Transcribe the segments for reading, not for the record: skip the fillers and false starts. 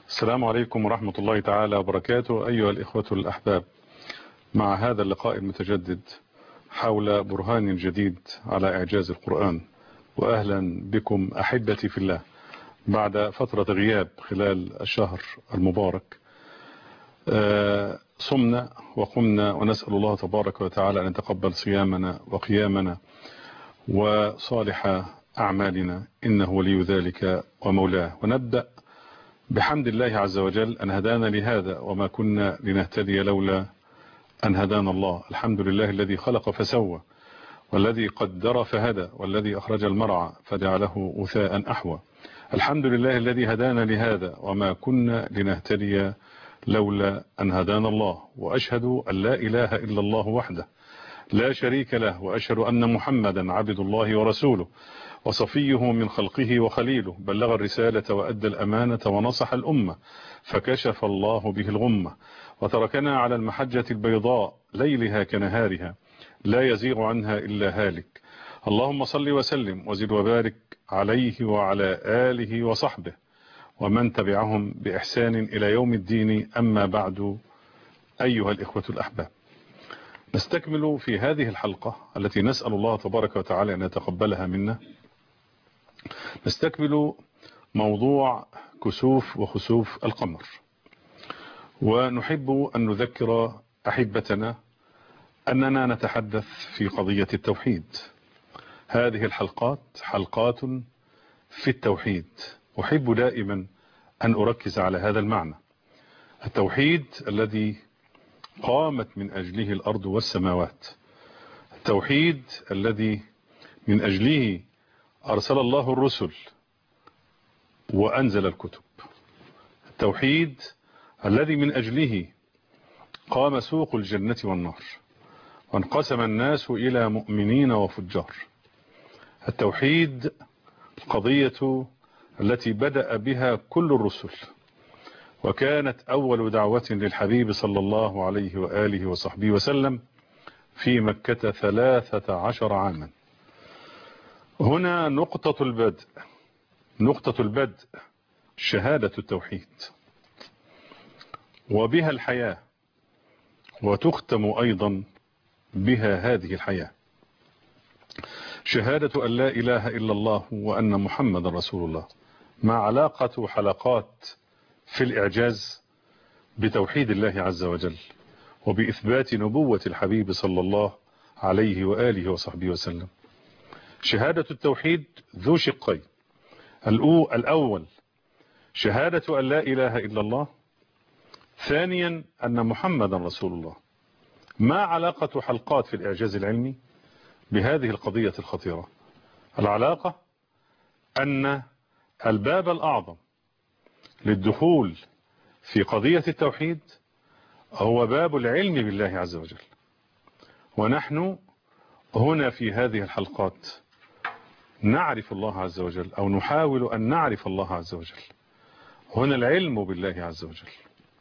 السلام عليكم ورحمة الله تعالى وبركاته. أيها الإخوة الأحباب، مع هذا اللقاء المتجدد حول برهان جديد على إعجاز القرآن، وأهلا بكم أحبتي في الله بعد فترة غياب خلال الشهر المبارك. صمنا وقمنا ونسأل الله تبارك وتعالى أن يتقبل صيامنا وقيامنا وصالح أعمالنا، إنه ولي ذلك ومولاه. ونبدأ بحمد الله عز وجل أن هدانا لهذا، وما كنا لنهتدي لولا أن هدانا الله. الحمد لله الذي خلق فسوى، والذي قدر فهدى، والذي أخرج المرعى فجعله غثاء أحوى. الحمد لله الذي هدانا لهذا، وما كنا لنهتدي لولا أن هدانا الله. وأشهد أن لا إله إلا الله وحده لا شريك له، وأشهد أن محمدا عبد الله ورسوله وصفيه من خلقه وخليله، بلغ الرسالة وأدى الأمانة ونصح الأمة، فكشف الله به الغمة، وتركنا على المحجة البيضاء ليلها كنهارها لا يزيغ عنها إلا هالك. اللهم صل وسلم وزد وبارك عليه وعلى آله وصحبه ومن تبعهم بإحسان إلى يوم الدين. أما بعد، أيها الإخوة الأحباب، نستكمل في هذه الحلقة التي نسأل الله تبارك وتعالى أن يتقبلها منا، نستكمل موضوع كسوف وخسوف القمر. ونحب أن نذكر أحبتنا أننا نتحدث في قضية التوحيد. هذه الحلقات حلقات في التوحيد. أحب دائما أن أركز على هذا المعنى، التوحيد الذي قامت من أجله الأرض والسماوات، التوحيد الذي من أجله أرسل الله الرسل وأنزل الكتب، التوحيد الذي من أجله قام سوق الجنة والنار وانقسم الناس إلى مؤمنين وفجار، التوحيد القضية التي بدأ بها كل الرسل، وكانت أول دعوة للحبيب صلى الله عليه وآله وصحبه وسلم في مكة 13 عاما. هنا نقطة البدء، نقطة البدء شهادة التوحيد، وبها الحياة، وتختم أيضا بها هذه الحياة، شهادة أن لا إله إلا الله وأن محمد رسول الله. ما علاقة حلقات في الإعجاز بتوحيد الله عز وجل وبإثبات نبوة الحبيب صلى الله عليه وآله وصحبه وسلم؟ شهادة التوحيد ذو شقين، الأول شهادة أن لا إله إلا الله، ثانيا أن محمد رسول الله. ما علاقة حلقات في الإعجاز العلمي بهذه القضية الخطيرة؟ العلاقة أن الباب الأعظم للدخول في قضية التوحيد هو باب العلم بالله عز وجل، ونحن هنا في هذه الحلقات نعرف الله عز وجل، أو نحاول أن نعرف الله عز وجل. هنا العلم بالله عز وجل.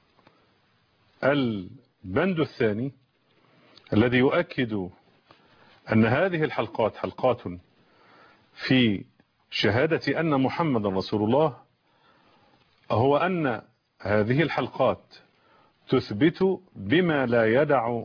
البند الثاني الذي يؤكد أن هذه الحلقات حلقات في شهادة أن محمد رسول الله، هو أن هذه الحلقات تثبت بما لا يدع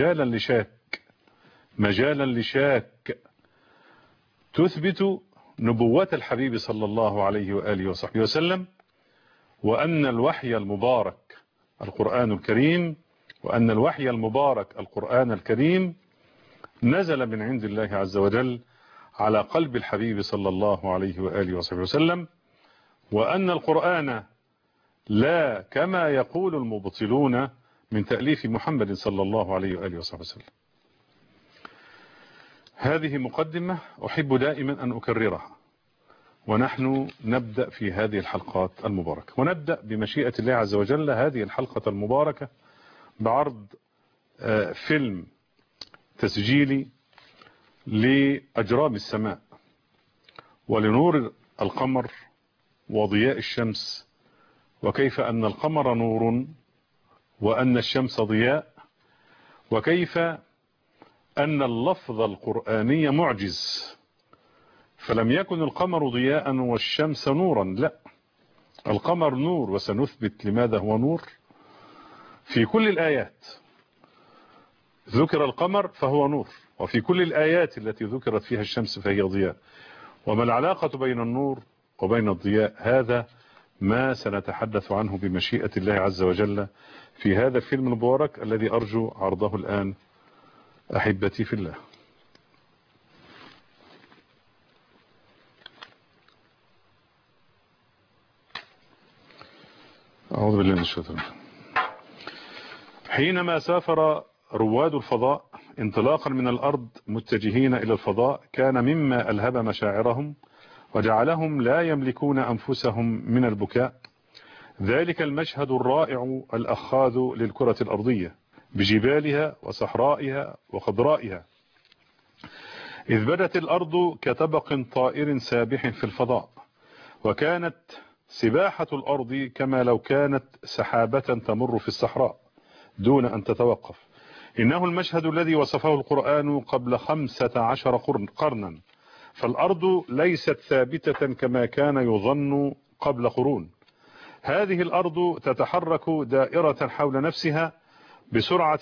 مجالا لشاك، تثبت نبوة الحبيب صلى الله عليه وآله وصحبه وسلم، وأن الوحي المبارك القرآن الكريم، وأن الوحي المبارك القرآن الكريم نزل من عند الله عز وجل على قلب الحبيب صلى الله عليه وآله وصحبه وسلم، وأن القرآن لا كما يقول المبطلون من تأليف محمد صلى الله عليه وآله وصحبه وسلم. هذه مقدمة أحب دائما أن أكررها، ونحن نبدأ في هذه الحلقات المباركة. ونبدأ بمشيئة الله عز وجل هذه الحلقة المباركة بعرض فيلم تسجيلي لأجرام السماء ولنور القمر وضياء الشمس، وكيف أن القمر نور وأن الشمس ضياء، وكيف أن اللفظ القرآني معجز، فلم يكن القمر ضياء والشمس نورا، لا، القمر نور، وسنثبت لماذا هو نور. في كل الآيات ذكر القمر فهو نور، وفي كل الآيات التي ذكرت فيها الشمس فهي ضياء. وما العلاقة بين النور وبين الضياء؟ هذا ما سنتحدث عنه بمشيئة الله عز وجل في هذا الفيلم المبارك الذي أرجو عرضه الآن أحبتي في الله. أعوذ بالله من الشيطان. حينما سافر رواد الفضاء انطلاقا من الأرض متجهين إلى الفضاء، كان مما ألهب مشاعرهم وجعلهم لا يملكون أنفسهم من البكاء ذلك المشهد الرائع الأخاذ للكرة الأرضية بجبالها وصحرائها وخضرائها، إذ بدت الأرض كطبق طائر سابح في الفضاء، وكانت سباحة الأرض كما لو كانت سحابة تمر في الصحراء دون أن تتوقف. إنه المشهد الذي وصفه القرآن قبل 15 قرنا، فالأرض ليست ثابتة كما كان يظن قبل قرون. هذه الأرض تتحرك دائرة حول نفسها بسرعة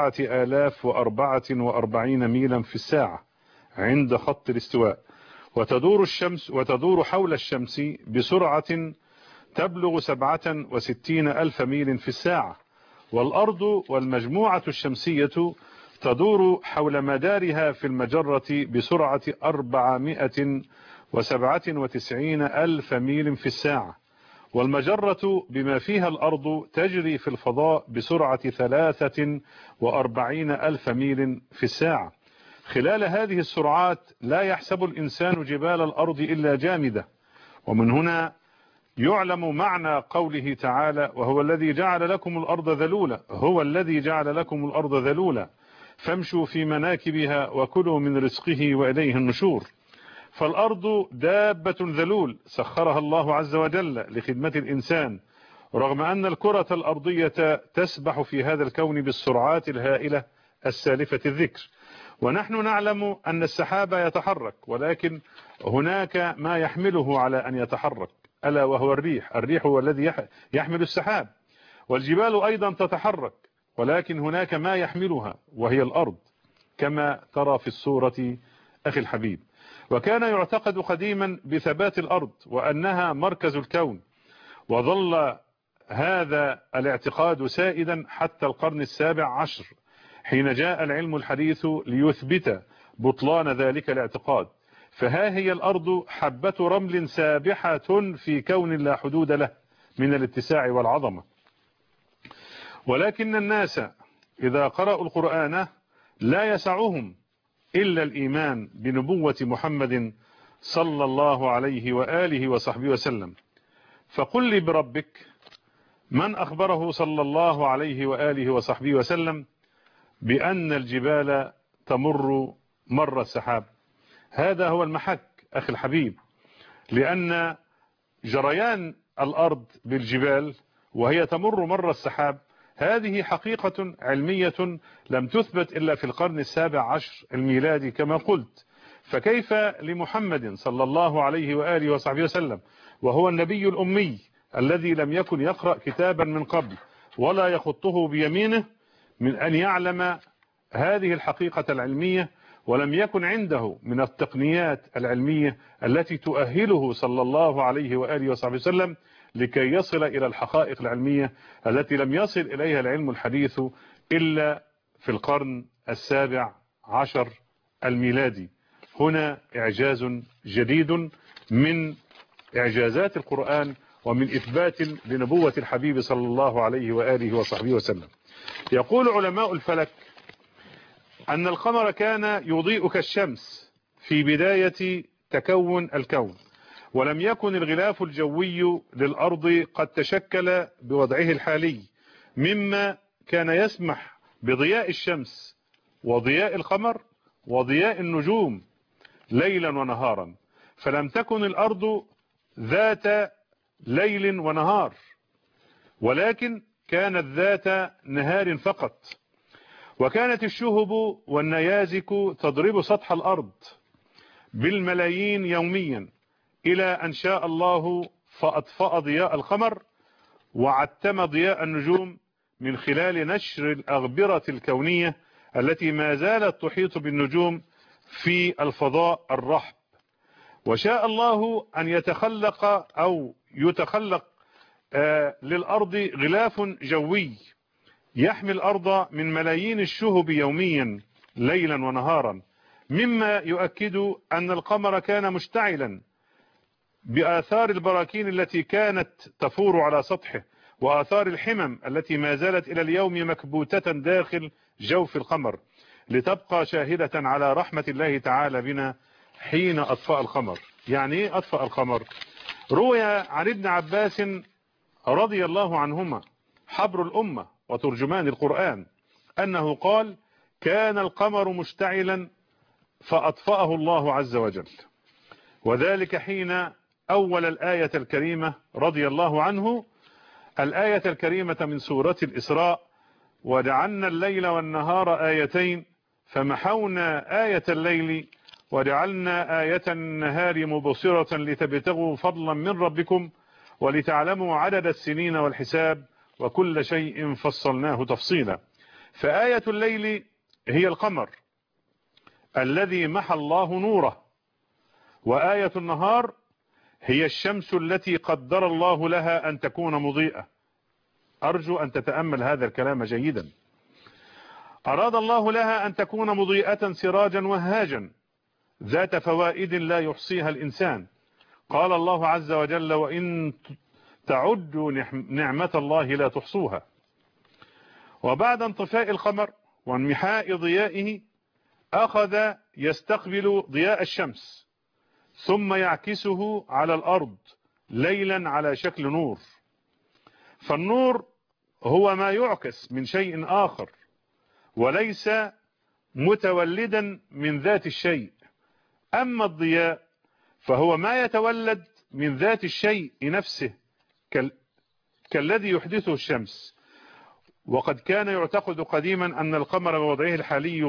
4044 ميلا في الساعة عند خط الاستواء، وتدور حول الشمس بسرعة تبلغ 67 ألف ميل في الساعة. والأرض والمجموعة الشمسية تدور حول مدارها في المجرة بسرعة 497 ألف ميل في الساعة، والمجرة بما فيها الأرض تجري في الفضاء بسرعة 43 ألف ميل في الساعة. خلال هذه السرعات لا يحسب الإنسان جبال الأرض إلا جامدة. ومن هنا يعلم معنى قوله تعالى: وهو الذي جعل لكم الأرض ذلولا، هو الذي جعل لكم الأرض ذلولا فامشوا في مناكبها وكلوا من رزقه وإليه النشور. فالأرض دابة ذلول سخرها الله عز وجل لخدمة الإنسان، رغم أن الكرة الأرضية تسبح في هذا الكون بالسرعات الهائلة السالفة الذكر. ونحن نعلم أن السحاب يتحرك، ولكن هناك ما يحمله على أن يتحرك، ألا وهو الريح. الريح هو الذي يحمل السحاب. والجبال أيضا تتحرك، ولكن هناك ما يحملها وهي الأرض، كما ترى في الصورة أخي الحبيب. وكان يعتقد قديما بثبات الأرض وأنها مركز الكون، وظل هذا الاعتقاد سائدا حتى القرن 17 حين جاء العلم الحديث ليثبت بطلان ذلك الاعتقاد. فها هي الأرض حبة رمل سابحة في كون لا حدود له من الاتساع والعظمة. ولكن الناس إذا قرأوا القرآن لا يسعهم إلا الإيمان بنبوة محمد صلى الله عليه وآله وصحبه وسلم. فقل لي بربك من أخبره صلى الله عليه وآله وصحبه وسلم بأن الجبال تمر مر السحاب؟ هذا هو المحك أخي الحبيب، لأن جريان الأرض بالجبال وهي تمر مر السحاب هذه حقيقة علمية لم تثبت إلا في القرن 17 الميلادي كما قلت. فكيف لمحمد صلى الله عليه وآله وصحبه وسلم وهو النبي الأمي الذي لم يكن يقرأ كتابا من قبل ولا يخطه بيمينه من أن يعلم هذه الحقيقة العلمية، ولم يكن عنده من التقنيات العلمية التي تؤهله صلى الله عليه وآله وصحبه وسلم لكي يصل إلى الحقائق العلمية التي لم يصل إليها العلم الحديث إلا في القرن 17 الميلادي. هنا إعجاز جديد من إعجازات القرآن ومن إثبات لنبوة الحبيب صلى الله عليه وآله وصحبه وسلم. يقول علماء الفلك أن القمر كان يضيء كالشمس في بداية تكون الكون، ولم يكن الغلاف الجوي للأرض قد تشكل بوضعه الحالي، مما كان يسمح بضياء الشمس وضياء القمر وضياء النجوم ليلا ونهارا. فلم تكن الأرض ذات ليل ونهار، ولكن كانت ذات نهار فقط. وكانت الشهب والنيازك تضرب سطح الأرض بالملايين يوميا، إلى أن شاء الله فأطفأ ضياء القمر وعتم ضياء النجوم من خلال نشر الأغبرة الكونية التي ما زالت تحيط بالنجوم في الفضاء الرحب. وشاء الله أن يتخلق للأرض غلاف جوي يحمي الأرض من ملايين الشهب يوميا ليلا ونهارا، مما يؤكد أن القمر كان مشتعلا بآثار البراكين التي كانت تفور على سطحه، وآثار الحمم التي ما زالت إلى اليوم مكبوتة داخل جوف القمر، لتبقى شاهدة على رحمة الله تعالى بنا حين أطفأ القمر. يعني إيه أطفأ القمر؟ روي عن ابن عباس رضي الله عنهما حبر الأمة وترجمان القرآن أنه قال: كان القمر مشتعلا فأطفأه الله عز وجل، وذلك حين أول الآية الكريمة رضي الله عنه، الآية الكريمة من سورة الإسراء: وجعلنا الليل والنهار آيتين فمحونا آية الليل وجعلنا آية النهار مبصرة لتبتغوا فضلا من ربكم ولتعلموا عدد السنين والحساب وكل شيء فصلناه تفصيلا. فآية الليل هي القمر الذي محى الله نوره، وآية النهار هي الشمس التي قدر الله لها أن تكون مضيئة. أرجو أن تتأمل هذا الكلام جيدا. أراد الله لها أن تكون مضيئة سراجا وهاجا ذات فوائد لا يحصيها الإنسان. قال الله عز وجل: وإن تعدوا نعمة الله لا تحصوها. وبعد انطفاء القمر وانمحاء ضيائه أخذ يستقبل ضياء الشمس ثم يعكسه على الأرض ليلا على شكل نور. فالنور هو ما يعكس من شيء آخر وليس متولدا من ذات الشيء. أما الضياء فهو ما يتولد من ذات الشيء نفسه كالذي يحدثه الشمس. وقد كان يعتقد قديما أن القمر بوضعه الحالي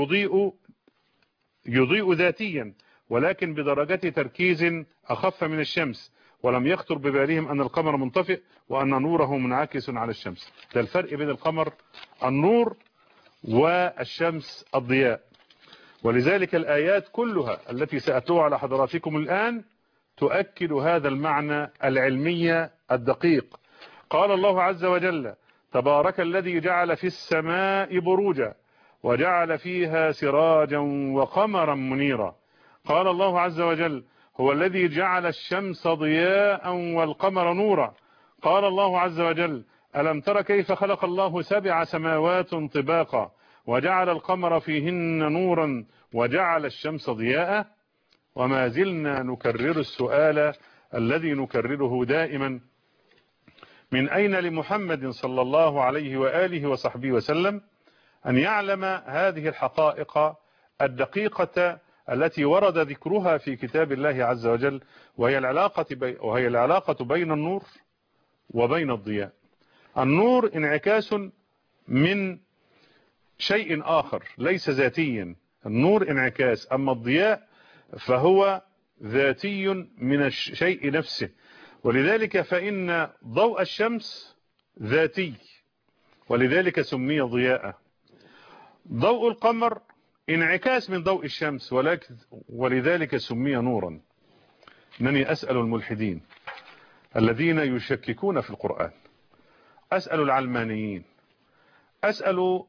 يضيء ذاتيا، ولكن بدرجة تركيز أخف من الشمس، ولم يخطر ببالهم أن القمر منطفئ وأن نوره منعكس على الشمس. ده الفرق بين القمر النور والشمس الضياء. ولذلك الآيات كلها التي سأتلوها على حضراتكم الآن تؤكد هذا المعنى العلمي الدقيق. قال الله عز وجل: تبارك الذي جعل في السماء بروجا وجعل فيها سراجا وقمرا منيرا. قال الله عز وجل: هو الذي جعل الشمس ضياء والقمر نورا. قال الله عز وجل: ألم تر كيف خلق الله 7 سماوات طباقا وجعل القمر فيهن نورا وجعل الشمس ضياء. وما زلنا نكرر السؤال الذي نكرره دائما: من أين لمحمد صلى الله عليه وآله وصحبه وسلم أن يعلم هذه الحقائق الدقيقة التي ورد ذكرها في كتاب الله عز وجل، وهي العلاقة بين النور وبين الضياء. النور انعكاس من شيء آخر ليس ذاتيا، النور انعكاس، أما الضياء فهو ذاتي من الشيء نفسه. ولذلك فإن ضوء الشمس ذاتي ولذلك سمي ضياء. ضوء القمر انعكاس من ضوء الشمس ولذلك سمي نورا. إنني أسأل الملحدين الذين يشككون في القرآن، أسأل العلمانيين، أسأل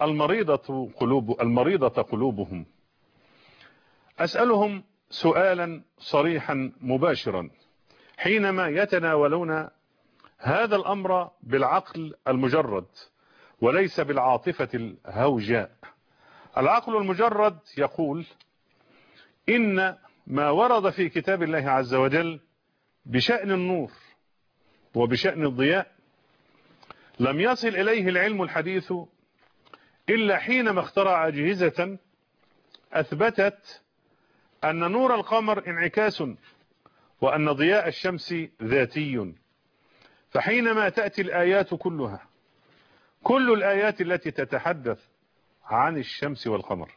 المريضة قلوبهم، أسألهم سؤالا صريحا مباشرا حينما يتناولون هذا الأمر بالعقل المجرد وليس بالعاطفة الهوجاء. العقل المجرد يقول إن ما ورد في كتاب الله عز وجل بشأن النور وبشأن الضياء لم يصل إليه العلم الحديث إلا حينما اخترع أجهزة أثبتت أن نور القمر انعكاس وأن ضياء الشمس ذاتي. فحينما تأتي الآيات كلها، كل الآيات التي تتحدث عن الشمس والقمر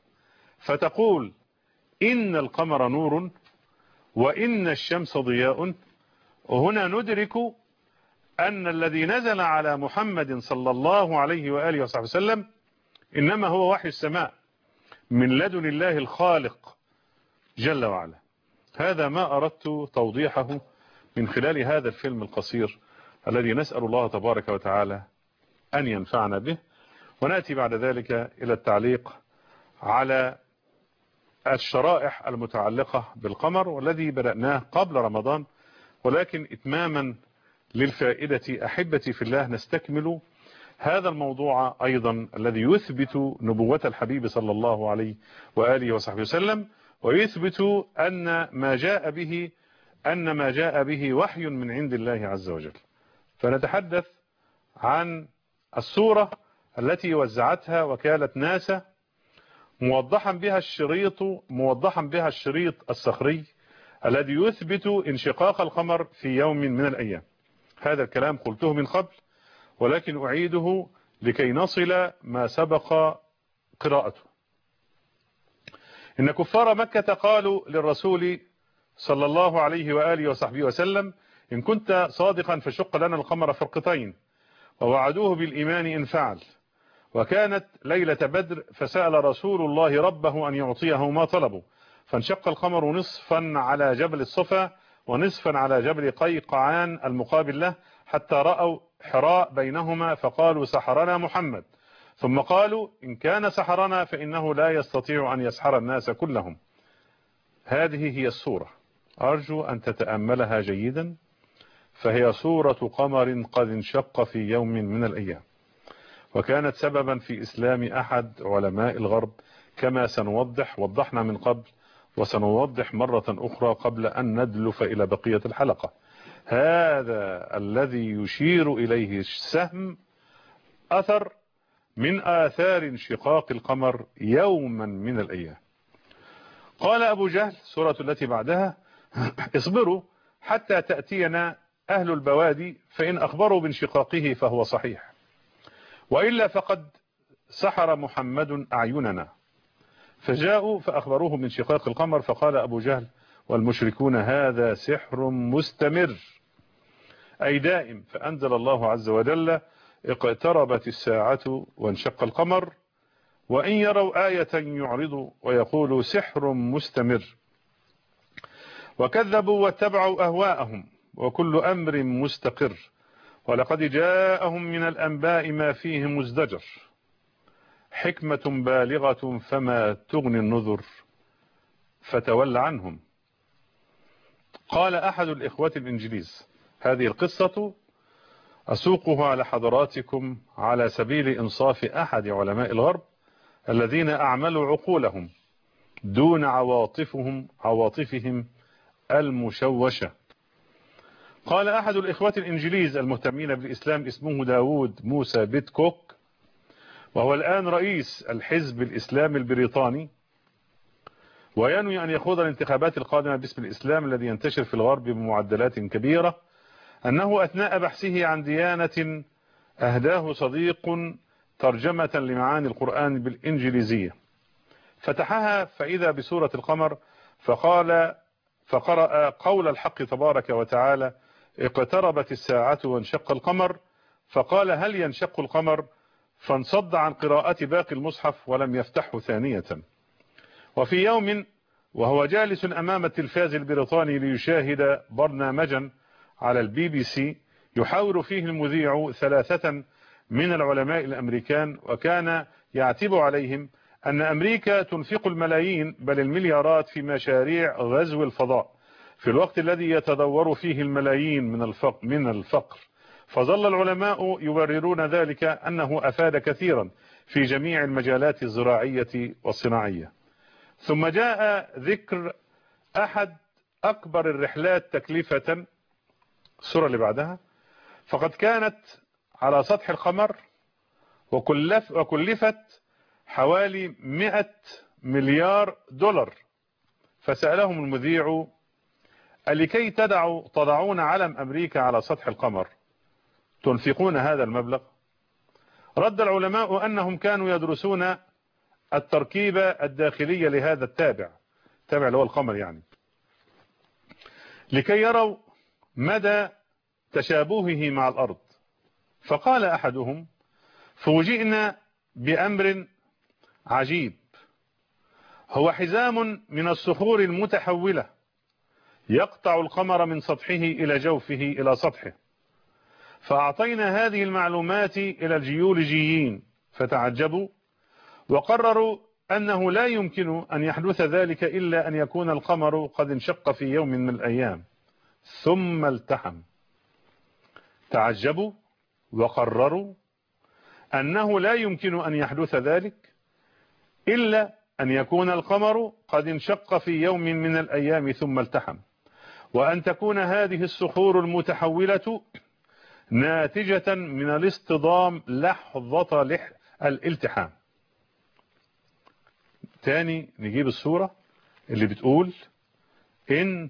فتقول إن القمر نور وإن الشمس ضياء، وهنا ندرك أن الذي نزل على محمد صلى الله عليه وآله وصحبه وسلم إنما هو وحي السماء من لدن الله الخالق جل وعلا. هذا ما أردت توضيحه من خلال هذا الفيلم القصير الذي نسأل الله تبارك وتعالى أن ينفعنا به. ونأتي بعد ذلك إلى التعليق على الشرائح المتعلقة بالقمر والذي بدأناه قبل رمضان، ولكن إتماما للفائدة أحبتي في الله نستكمل هذا الموضوع أيضا الذي يثبت نبوة الحبيب صلى الله عليه وآله وصحبه وسلم، ويثبت أن ما جاء به وحي من عند الله عز وجل. فنتحدث عن الصورة التي وزعتها وكالة ناسا موضحا بها الشريط الصخري الذي يثبت انشقاق القمر في يوم من الأيام. هذا الكلام قلته من قبل، ولكن أعيده لكي نصل ما سبق قراءته. إن كفار مكة قالوا للرسول صلى الله عليه وآله وصحبه وسلم: إن كنت صادقا فشق لنا القمر فرقتين، ووعدوه بالإيمان إن فعل. وكانت ليلة بدر فسأل رسول الله ربه أن يعطيه ما طلبوا، فانشق القمر نصفا على جبل الصفا ونصفا على جبل قيقعان المقابل له، حتى رأوا حراء بينهما فقالوا: سحرنا محمد. ثم قالوا: إن كان سحرنا فإنه لا يستطيع أن يسحر الناس كلهم. هذه هي الصورة، أرجو أن تتأملها جيدا، فهي صورة قمر قد انشق في يوم من الأيام، وكانت سببا في إسلام أحد علماء الغرب كما وضحنا من قبل، وسنوضح مرة أخرى قبل أن ندلف إلى بقية الحلقة. هذا الذي يشير إليه السهم أثر من آثار انشقاق القمر يوما من الأيام. قال أبو جهل سورة التي بعدها: اصبروا حتى تأتينا أهل البوادي فإن أخبروا بانشقاقه فهو صحيح، وإلا فقد سحر محمد أعيننا. فجاءوا فأخبروه بانشقاق القمر، فقال أبو جهل والمشركون: هذا سحر مستمر أي دائم. فأنزل الله عز وجل: اقتربت الساعة وانشق القمر، وإن يروا آية يعرضوا ويقولوا سحر مستمر. وكذبوا واتبعوا أهواءهم وكل أمر مستقر، ولقد جاءهم من الأنباء ما فيه مزدجر، حكمة بالغة فما تغني النذر فتول عنهم. قال أحد الإخوة الإنجليز: هذه القصة أسوقها على حضراتكم على سبيل إنصاف أحد علماء الغرب الذين أعملوا عقولهم دون عواطفهم المشوشة. قال أحد الإخوة الإنجليز المهتمين بالإسلام اسمه داود موسى بيتكوك، وهو الآن رئيس الحزب الإسلامي البريطاني، وينوي أن يخوض الانتخابات القادمة باسم الإسلام الذي ينتشر في الغرب بمعدلات كبيرة، أنه أثناء بحثه عن ديانة أهداه صديق ترجمة لمعاني القرآن بالإنجليزية، فتحها فإذا بسورة القمر، فقرأ قول الحق تبارك وتعالى: اقتربت الساعة وانشق القمر، فقال: هل ينشق القمر؟ فانصد عن قراءة باقي المصحف ولم يفتحه ثانية. وفي يوم وهو جالس أمام التلفاز البريطاني ليشاهد برنامجا على البي بي سي يحاور فيه المذيع 3 من العلماء الأمريكان، وكان يعتب عليهم أن أمريكا تنفق الملايين بل المليارات في مشاريع غزو الفضاء في الوقت الذي يتدور فيه الملايين من الفقر. فظل العلماء يبررون ذلك أنه أفاد كثيرا في جميع المجالات الزراعية والصناعية. ثم جاء ذكر أحد أكبر الرحلات تكلفة، السورة اللي بعدها، فقد كانت على سطح القمر وكلفت حوالي 100 مليار دولار. فسألهم المذيع: ألكي تضعون علم أمريكا على سطح القمر تنفقون هذا المبلغ؟ رد العلماء أنهم كانوا يدرسون التركيبة الداخلية لهذا التابع اللي هو القمر يعني، لكي يروا مدى تشابهه مع الأرض. فقال أحدهم: فوجئنا بأمر عجيب، هو حزام من الصخور المتحولة يقطع القمر من سطحه إلى جوفه إلى سطحه. فأعطينا هذه المعلومات إلى الجيولوجيين فتعجبوا وقرروا أنه لا يمكن أن يحدث ذلك إلا أن يكون القمر قد انشق في يوم من الأيام ثم التحم. تعجبوا وقرروا أنه لا يمكن أن يحدث ذلك إلا أن يكون القمر قد انشق في يوم من الأيام ثم التحم، وأن تكون هذه الصخور المتحولة ناتجة من الاصطدام لحظة الالتحام. تاني نجيب الصورة اللي بتقول إن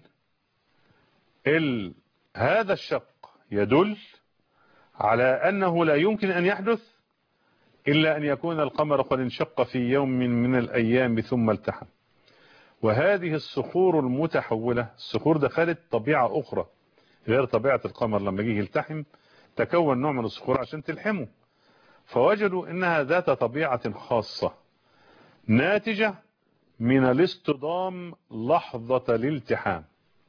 هذا الشق يدل على أنه لا يمكن أن يحدث إلا أن يكون القمر قد انشق في يوم من الأيام ثم التحم. وهذه الصخور المتحولة، الصخور دخلت طبيعة أخرى غير طبيعة القمر، لما جه يلتحم تكون نوع من الصخور عشان تلحمه، فوجدوا أنها ذات طبيعة خاصة ناتجة من الاصطدام لحظة الالتحام.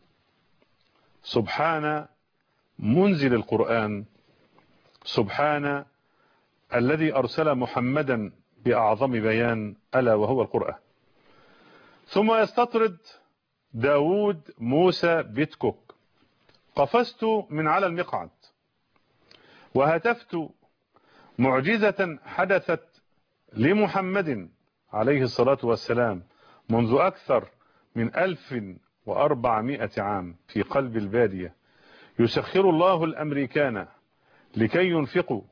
سبحان منزل القرآن، سبحان الذي أرسل محمدا بأعظم بيان ألا وهو القرآن. ثم يستطرد داود موسى بيتكوك: قفزت من على المقعد وهتفت معجزة حدثت لمحمد عليه الصلاة والسلام منذ أكثر من 1400 عام في قلب البادية، يسخر الله الأمريكان لكي ينفقوا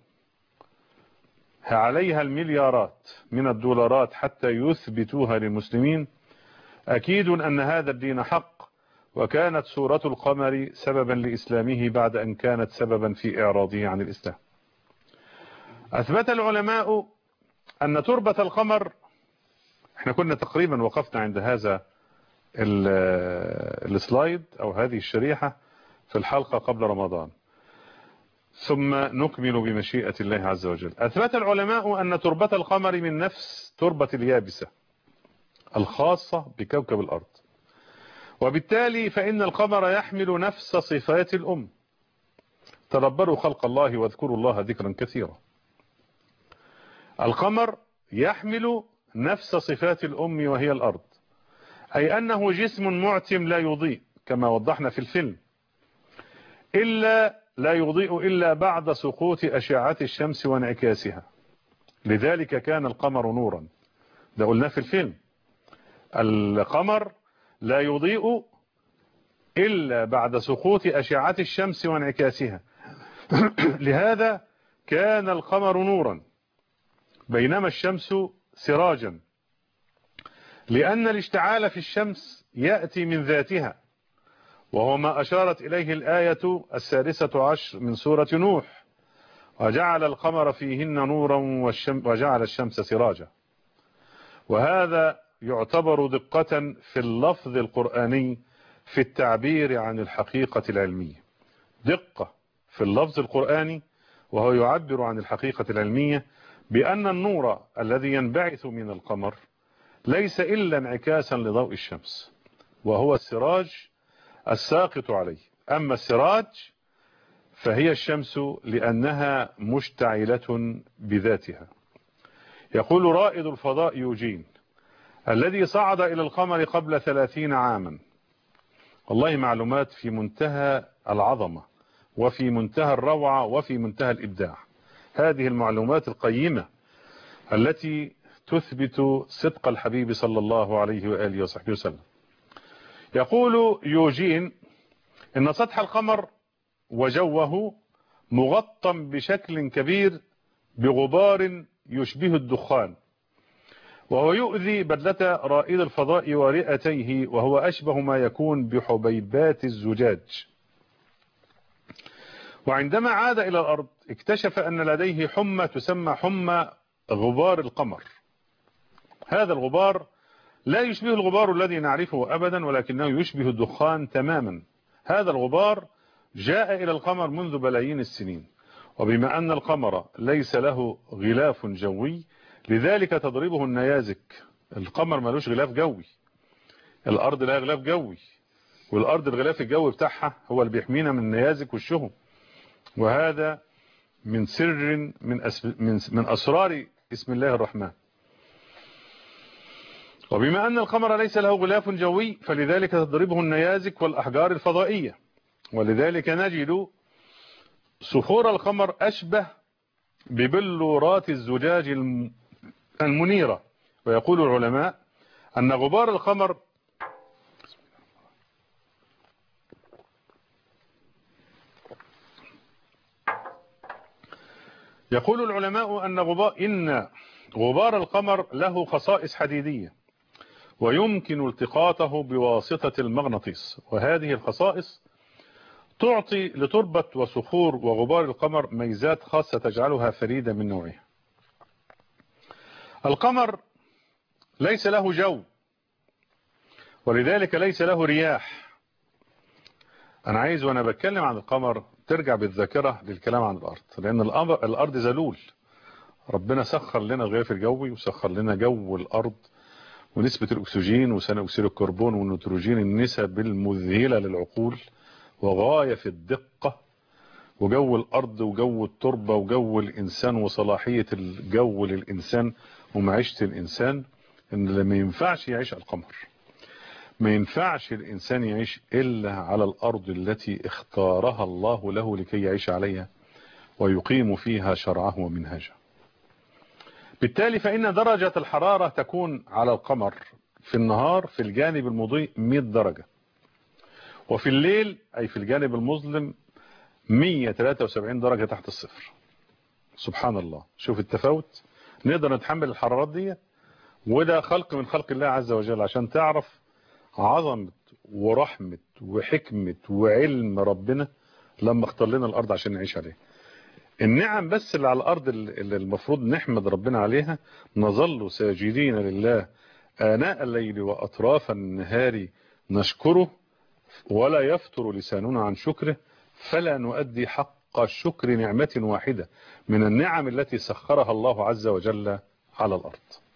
عليها المليارات من الدولارات حتى يثبتوها للمسلمين. أكيد أن هذا الدين حق، وكانت سورة القمر سببا لإسلامه بعد أن كانت سببا في إعراضه عن الإسلام. أثبت العلماء أن تربة القمر، احنا كنا تقريبا وقفنا عند هذا السلايد أو هذه الشريحة في الحلقة قبل رمضان، ثم نكمل بمشيئة الله عز وجل. أثبت العلماء أن تربة القمر من نفس تربة اليابسة الخاصة بكوكب الأرض، وبالتالي فإن القمر يحمل نفس صفات الأم. تدبروا خلق الله واذكروا الله ذكرا كثيرا. القمر يحمل نفس صفات الأم وهي الأرض، أي أنه جسم معتم لا يضيء كما وضحنا في الفيلم، لا يضيء إلا بعد سقوط أشعة الشمس وانعكاسها. لذلك كان القمر نورا، ده قلناه في الفيلم. القمر لا يضيء إلا بعد سقوط أشعة الشمس وانعكاسها. لهذا كان القمر نورا بينما الشمس سراجا، لأن الاشتعال في الشمس يأتي من ذاتها، وهو ما أشارت إليه الآية 16 من سورة نوح: وجعل القمر فيهن نورا وجعل الشمس سراجا. وهذا يعتبر دقة في اللفظ القرآني في التعبير عن الحقيقة العلمية. دقة في اللفظ القرآني وهو يعبر عن الحقيقة العلمية بأن النور الذي ينبعث من القمر ليس إلا انعكاسا لضوء الشمس، وهو السراج الساقط عليه. أما السراج فهي الشمس لأنها مشتعلة بذاتها. يقول رائد الفضاء يوجين الذي صعد إلى القمر قبل 30 عاما، والله معلومات في منتهى العظمة وفي منتهى الروعة وفي منتهى الإبداع، هذه المعلومات القيمة التي تثبت صدق الحبيب صلى الله عليه وآله وصحبه وسلم. يقول يوجين إن سطح القمر وجوه مغطى بشكل كبير بغبار يشبه الدخان، وهو يؤذي بدلة رائد الفضاء ورئتيه، وهو أشبه ما يكون بحبيبات الزجاج. وعندما عاد إلى الأرض اكتشف أن لديه حمى تسمى حمى غبار القمر. هذا الغبار لا يشبه الغبار الذي نعرفه أبدا، ولكنه يشبه الدخان تماما. هذا الغبار جاء إلى القمر منذ بلايين السنين، وبما أن القمر ليس له غلاف جوي لذلك تضربه النيازك. القمر ملوش غلاف جوي، الأرض لها غلاف جوي، والأرض الغلاف الجوي بتاعها هو اللي بيحمينا من النيازك والشهم. وهذا من سر من أسرار اسم الله الرحمن. وبما أن القمر ليس له غلاف جوي فلذلك تضربه النيازك والأحجار الفضائية، ولذلك نجد صخور القمر أشبه ببلورات الزجاج المنيرة. ويقول العلماء أن غبار القمر إن غبار القمر له خصائص حديدية ويمكن التقاطه بواسطة المغناطيس، وهذه الخصائص تعطي لتربة وصخور وغبار القمر ميزات خاصة تجعلها فريدة من نوعها. القمر ليس له جو، ولذلك ليس له رياح. أنا عايز وأنا بتكلم عن القمر ترجع بالذاكرة للكلام عن الأرض، لأن الأرض ذلول. ربنا سخر لنا الغلاف الجوي وسخر لنا جو الأرض ونسبة الأكسجين وثاني أكسيد الكربون والنيتروجين، النسب المذهلة للعقول وغاية في الدقة، وجو الأرض وجو التربة وجو الإنسان وصلاحية الجو للإنسان ومعيشة الإنسان. إن لما ينفعش يعيش على القمر، ما ينفعش الإنسان يعيش إلا على الأرض التي اختارها الله له لكي يعيش عليها ويقيم فيها شرعه ومنهجه. بالتالي فإن درجة الحرارة تكون على القمر في النهار في الجانب المضيء 100 درجة، وفي الليل أي في الجانب المظلم 173 درجة تحت الصفر. سبحان الله، شوف التفاوت. نقدر نتحمل الحرارات دي، وده خلق من خلق الله عز وجل عشان تعرف عظمة ورحمة وحكمة وعلم ربنا لما اختار لنا الأرض عشان نعيش عليها. النعم بس اللي على الأرض اللي المفروض نحمد ربنا عليها: نظل ساجدين لله آناء الليل وأطراف النهار نشكره ولا يفتر لساننا عن شكره فلا نؤدي حق الشكر نعمة واحدة من النعم التي سخرها الله عز وجل على الأرض.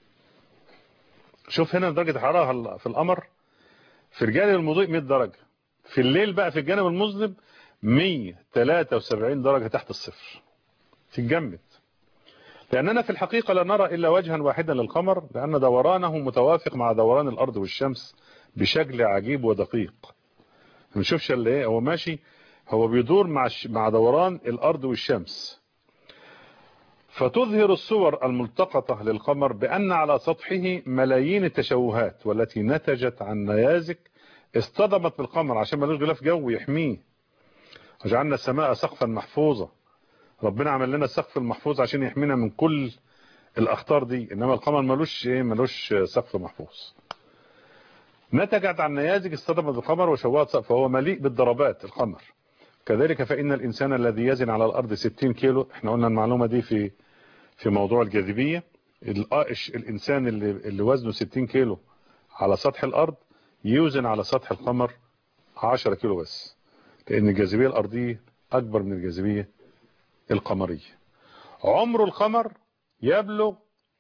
شوف هنا درجة حرارة في القمر في الجانب المضيء 100 درجة، في الليل بقى في الجانب المظلم 173 درجة تحت الصفر. تتجمد، لأننا في الحقيقة لا نرى إلا وجها واحدا للقمر، لأن دورانه متوافق مع دوران الأرض والشمس بشكل عجيب ودقيق. ما نشوفش اللي ايه، هو ماشي، هو بيدور مع دوران الأرض والشمس. فتظهر الصور الملتقطة للقمر بأن على سطحه ملايين التشوهات والتي نتجت عن نيازك اصطدمت بالقمر عشان ملوش غلاف جو يحميه. وجعلنا السماء سقفا محفوظة. ربنا عمل لنا السقف المحفوظ عشان يحمينا من كل الأخطار دي، إنما القمر ملوش سقف محفوظ. نتجت عن نيازك اصطدمت بالقمر وشوهت سقفه، فهو مليء بالضربات القمر. كذلك فإن الإنسان الذي يزن على الأرض 60 كيلو، احنا قلنا المعلومة دي في موضوع الجاذبية. الإنسان اللي وزنه 60 كيلو على سطح الأرض يوزن على سطح القمر 10 كيلو بس، لأن الجاذبية الأرضية أكبر من الجاذبية القمرية. عمر القمر يبلغ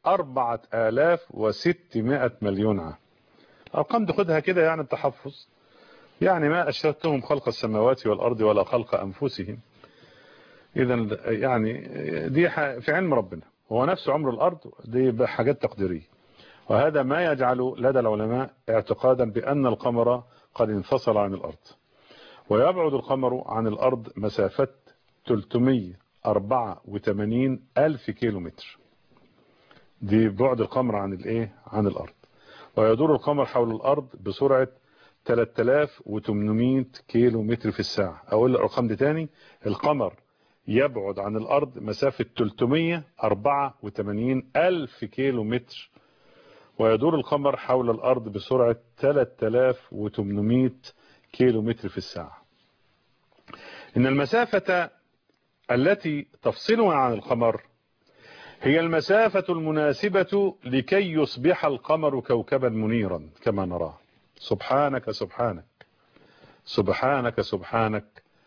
4600 مليون عام. الأرقام دي خدها كده يعني التحفظ، يعني ما أشهدتهم خلق السماوات والأرض ولا خلق أنفسهم. إذا يعني دي في علم ربنا، هو نفس عمر الأرض، دي بحاجات تقديرية. وهذا ما يجعل لدى العلماء اعتقادا بأن القمر قد انفصل عن الأرض. ويبعد القمر عن الأرض مسافة 384 ألف كيلومتر. دي بعد القمر عن الأرض. ويدور القمر حول الأرض بسرعة 3800 كيلو متر في الساعة. أقول الأرقام دي تاني: القمر يبعد عن الأرض مسافة 384 ألف كيلو متر، ويدور القمر حول الأرض بسرعة 3800 كيلو متر في الساعة. إن المسافة التي تفصلنا عن القمر هي المسافة المناسبة لكي يصبح القمر كوكبا منيرا كما نراه. سبحانك سبحانك سبحانك سبحانك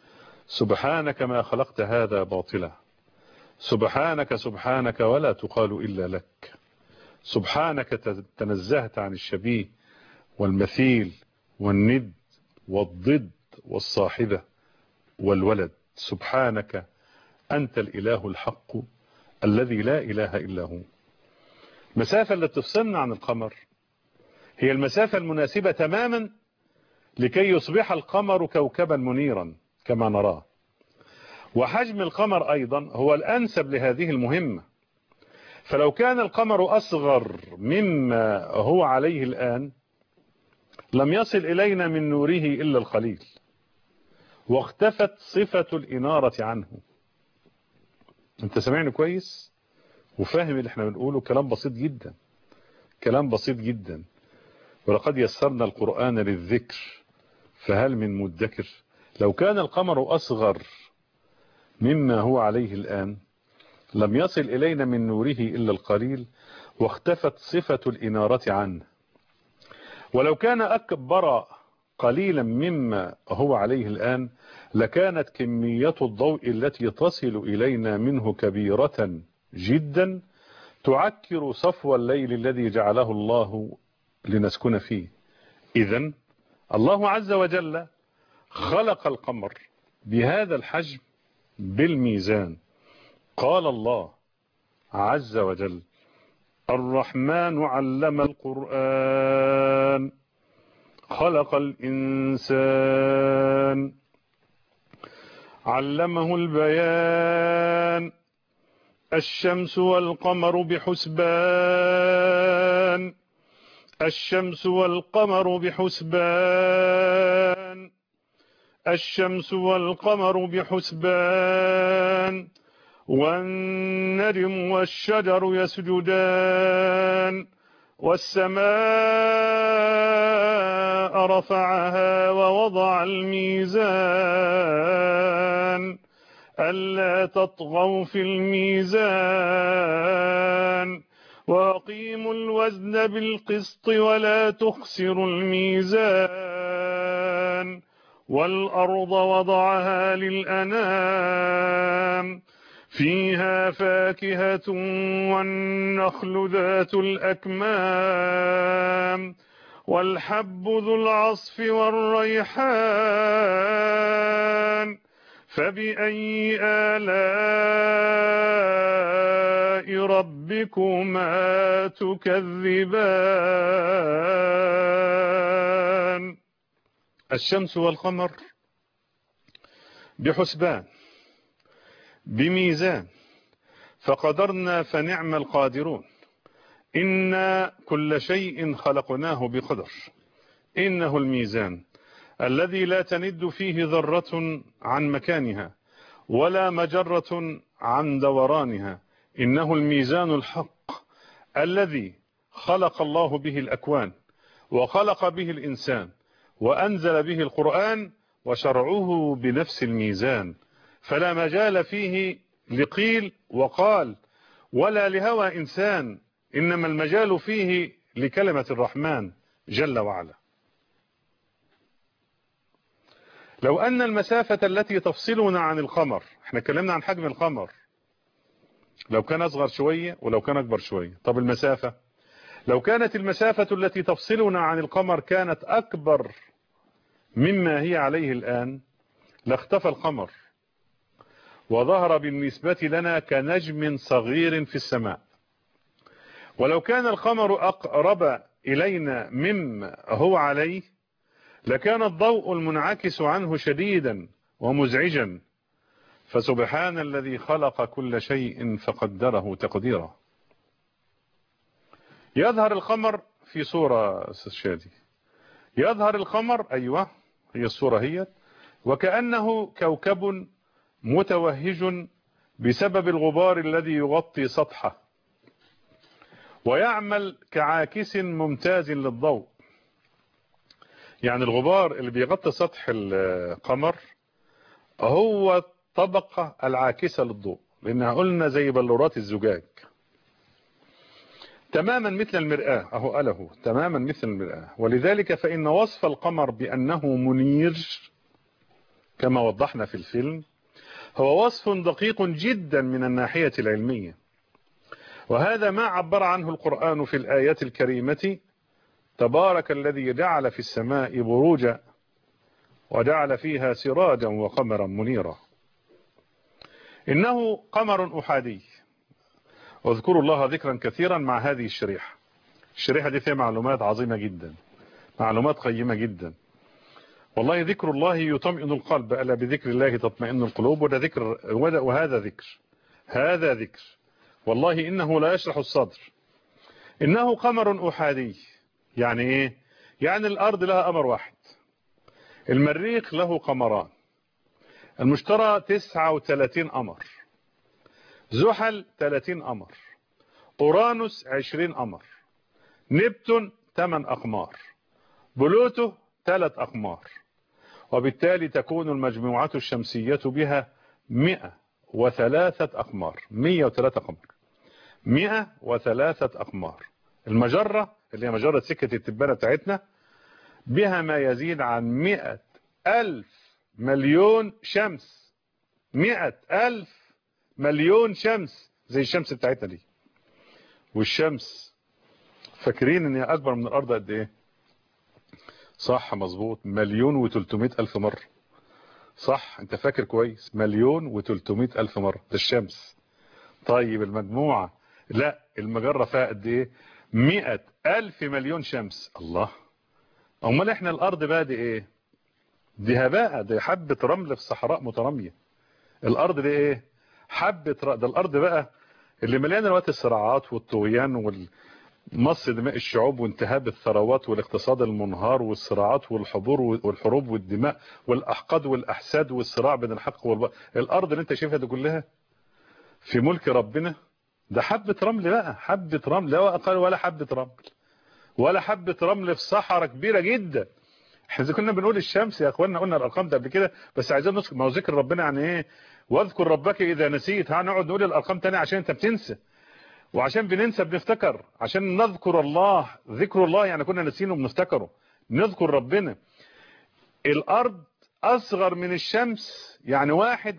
سبحانك ما خلقت هذا باطلا، سبحانك سبحانك ولا تقال إلا لك، سبحانك تنزهت عن الشبيه والمثيل والند والضد والصاحبة والولد، سبحانك أنت الإله الحق الذي لا إله إلا هو. المسافة اللي تفصلنا عن القمر هي المسافة المناسبة تماما لكي يصبح القمر كوكبا منيرا كما نراه، وحجم القمر أيضا هو الأنسب لهذه المهمة. فلو كان القمر أصغر مما هو عليه الآن لم يصل إلينا من نوره إلا القليل، واختفت صفة الإنارة عنه. انت سمعني كويس وفاهم اللي احنا بنقوله؟ كلام بسيط جدا، كلام بسيط جدا. ولقد يسرنا القرآن للذكر فهل من مدكر. لو كان القمر أصغر مما هو عليه الآن لم يصل إلينا من نوره إلا القليل، واختفت صفة الإنارة عنه. ولو كان أكبر قليلا مما هو عليه الآن لكانت كمية الضوء التي تصل إلينا منه كبيرة جدا تعكر صفو الليل الذي جعله الله لنسكن فيه. إذن الله عز وجل خلق القمر بهذا الحجم بالميزان. قال الله عز وجل: الرحمن علم القرآن خلق الإنسان علمه البيان الشمس والقمر بحسبان الشمس والقمر بحسبان الشمس والقمر بحسبان والنجم والشجر يسجدان والسماء رفعها ووضع الميزان ألا تطغوا في الميزان وأقيموا الوزن بالقسط ولا تخسروا الميزان والأرض وضعها للأنام فيها فاكهة والنخل ذات الأكمام والحب ذو العصف والريحان فبأي آلاء ربكما تكذبان. الشمس والقمر بحسبان بميزان فقدرنا فنعم القادرون إنا كل شيء خلقناه بقدر إنه الميزان الذي لا تند فيه ذرة عن مكانها ولا مجرة عن دورانها إنه الميزان الحق الذي خلق الله به الأكوان وخلق به الإنسان وأنزل به القرآن وشرعه بنفس الميزان فلا مجال فيه لقيل وقال ولا لهوى إنسان إنما المجال فيه لكلمة الرحمن جل وعلا. لو أن المسافة التي تفصلنا عن القمر، احنا اتكلمنا عن حجم القمر لو كان أصغر شوية ولو كان أكبر شوية، طب المسافة لو كانت المسافة التي تفصلنا عن القمر كانت أكبر مما هي عليه الآن لاختفى القمر وظهر بالنسبة لنا كنجم صغير في السماء. ولو كان القمر أقرب إلينا مما هو عليه لكان الضوء المنعكس عنه شديدا ومزعجا. فسبحان الذي خلق كل شيء فقدره تقديرا. يظهر القمر في صورة شادي، يظهر القمر أيوة هي الصورة هي وكأنه كوكب متوهج بسبب الغبار الذي يغطي سطحه ويعمل كعاكس ممتاز للضوء. يعني الغبار اللي بيغطي سطح القمر هو الطبقة العاكسة للضوء لأنها قلنا زي بلورات الزجاج تماما مثل المرآة أهو أله تماما مثل المرآة. ولذلك فإن وصف القمر بأنه منير كما وضحنا في الفيلم هو وصف دقيق جدا من الناحية العلمية، وهذا ما عبر عنه القرآن في الآيات الكريمة: تبارك الذي جعل في السماء بروجا وجعل فيها سراجا وقمرا منيرا. إنه قمر أحادي. واذكروا الله ذكرا كثيرا مع هذه الشريحة. الشريحة دي فيها معلومات عظيمة جدا، معلومات قيمة جدا. والله ذكر الله يطمئن القلب، ألا بذكر الله تطمئن القلوب. وده ذكر، وهذا ذكر، هذا ذكر والله إنه لا يشرح الصدر. إنه قمر أحادي. يعني إيه؟ يعني الأرض لها قمر واحد، المريخ له قمران، المشتري 39 قمر، زحل 30 قمر، أورانوس 20 قمر، نبتون 8 أقمار، بلوتو 3 أقمار. وبالتالي تكون المجموعة الشمسية بها 103 أقمار. 103 قمر، 103 أقمار. المجرة اللي هي مجرة سكة التبانة بتاعتنا بها ما يزيد عن 100,000 مليون شمس. 100,000 مليون شمس زي الشمس بتاعتنا دي. والشمس فاكرين ان هي اكبر من الارض قد ايه؟ صح، مظبوط، 1,300,000 مرة. صح، انت فاكر كويس، 1,300,000 مرة ده الشمس. طيب المجموعة، لا المجرة فيها قد ايه؟ 100,000 مليون شمس. الله، امال احنا الارض بقى دي ايه؟ دي هباء، دي حبة رمل في صحراء مترامية. الارض دي ايه؟ حبة ده الارض بقى اللي مليانة الوقت الصراعات والطغيان ومص دماء الشعوب وانتهاب الثروات والاقتصاد المنهار والصراعات والحروب والدماء والاحقاد والاحساد والصراع بين الحق والباطل. الارض اللي انت شايفها دي كلها في ملك ربنا، ده حبة رمل بقى، حبة رمل، لا اقل ولا حبة رمل، ولا حبة رمل في صحراء كبيرة جدا. احنا زي كنا بنقول الشمس يا اخوانا، قلنا الارقام ده قبل كده، بس عايزين نذكر، ما هو ذكر ربنا يعني ايه؟ واذكر ربك اذا نسيت. هنقعد نقول الارقام تاني عشان انت بتنسى، وعشان بننسى بنفتكر، عشان نذكر الله. ذكر الله يعني كنا نسينه بنفتكره، نذكر ربنا. الارض اصغر من الشمس يعني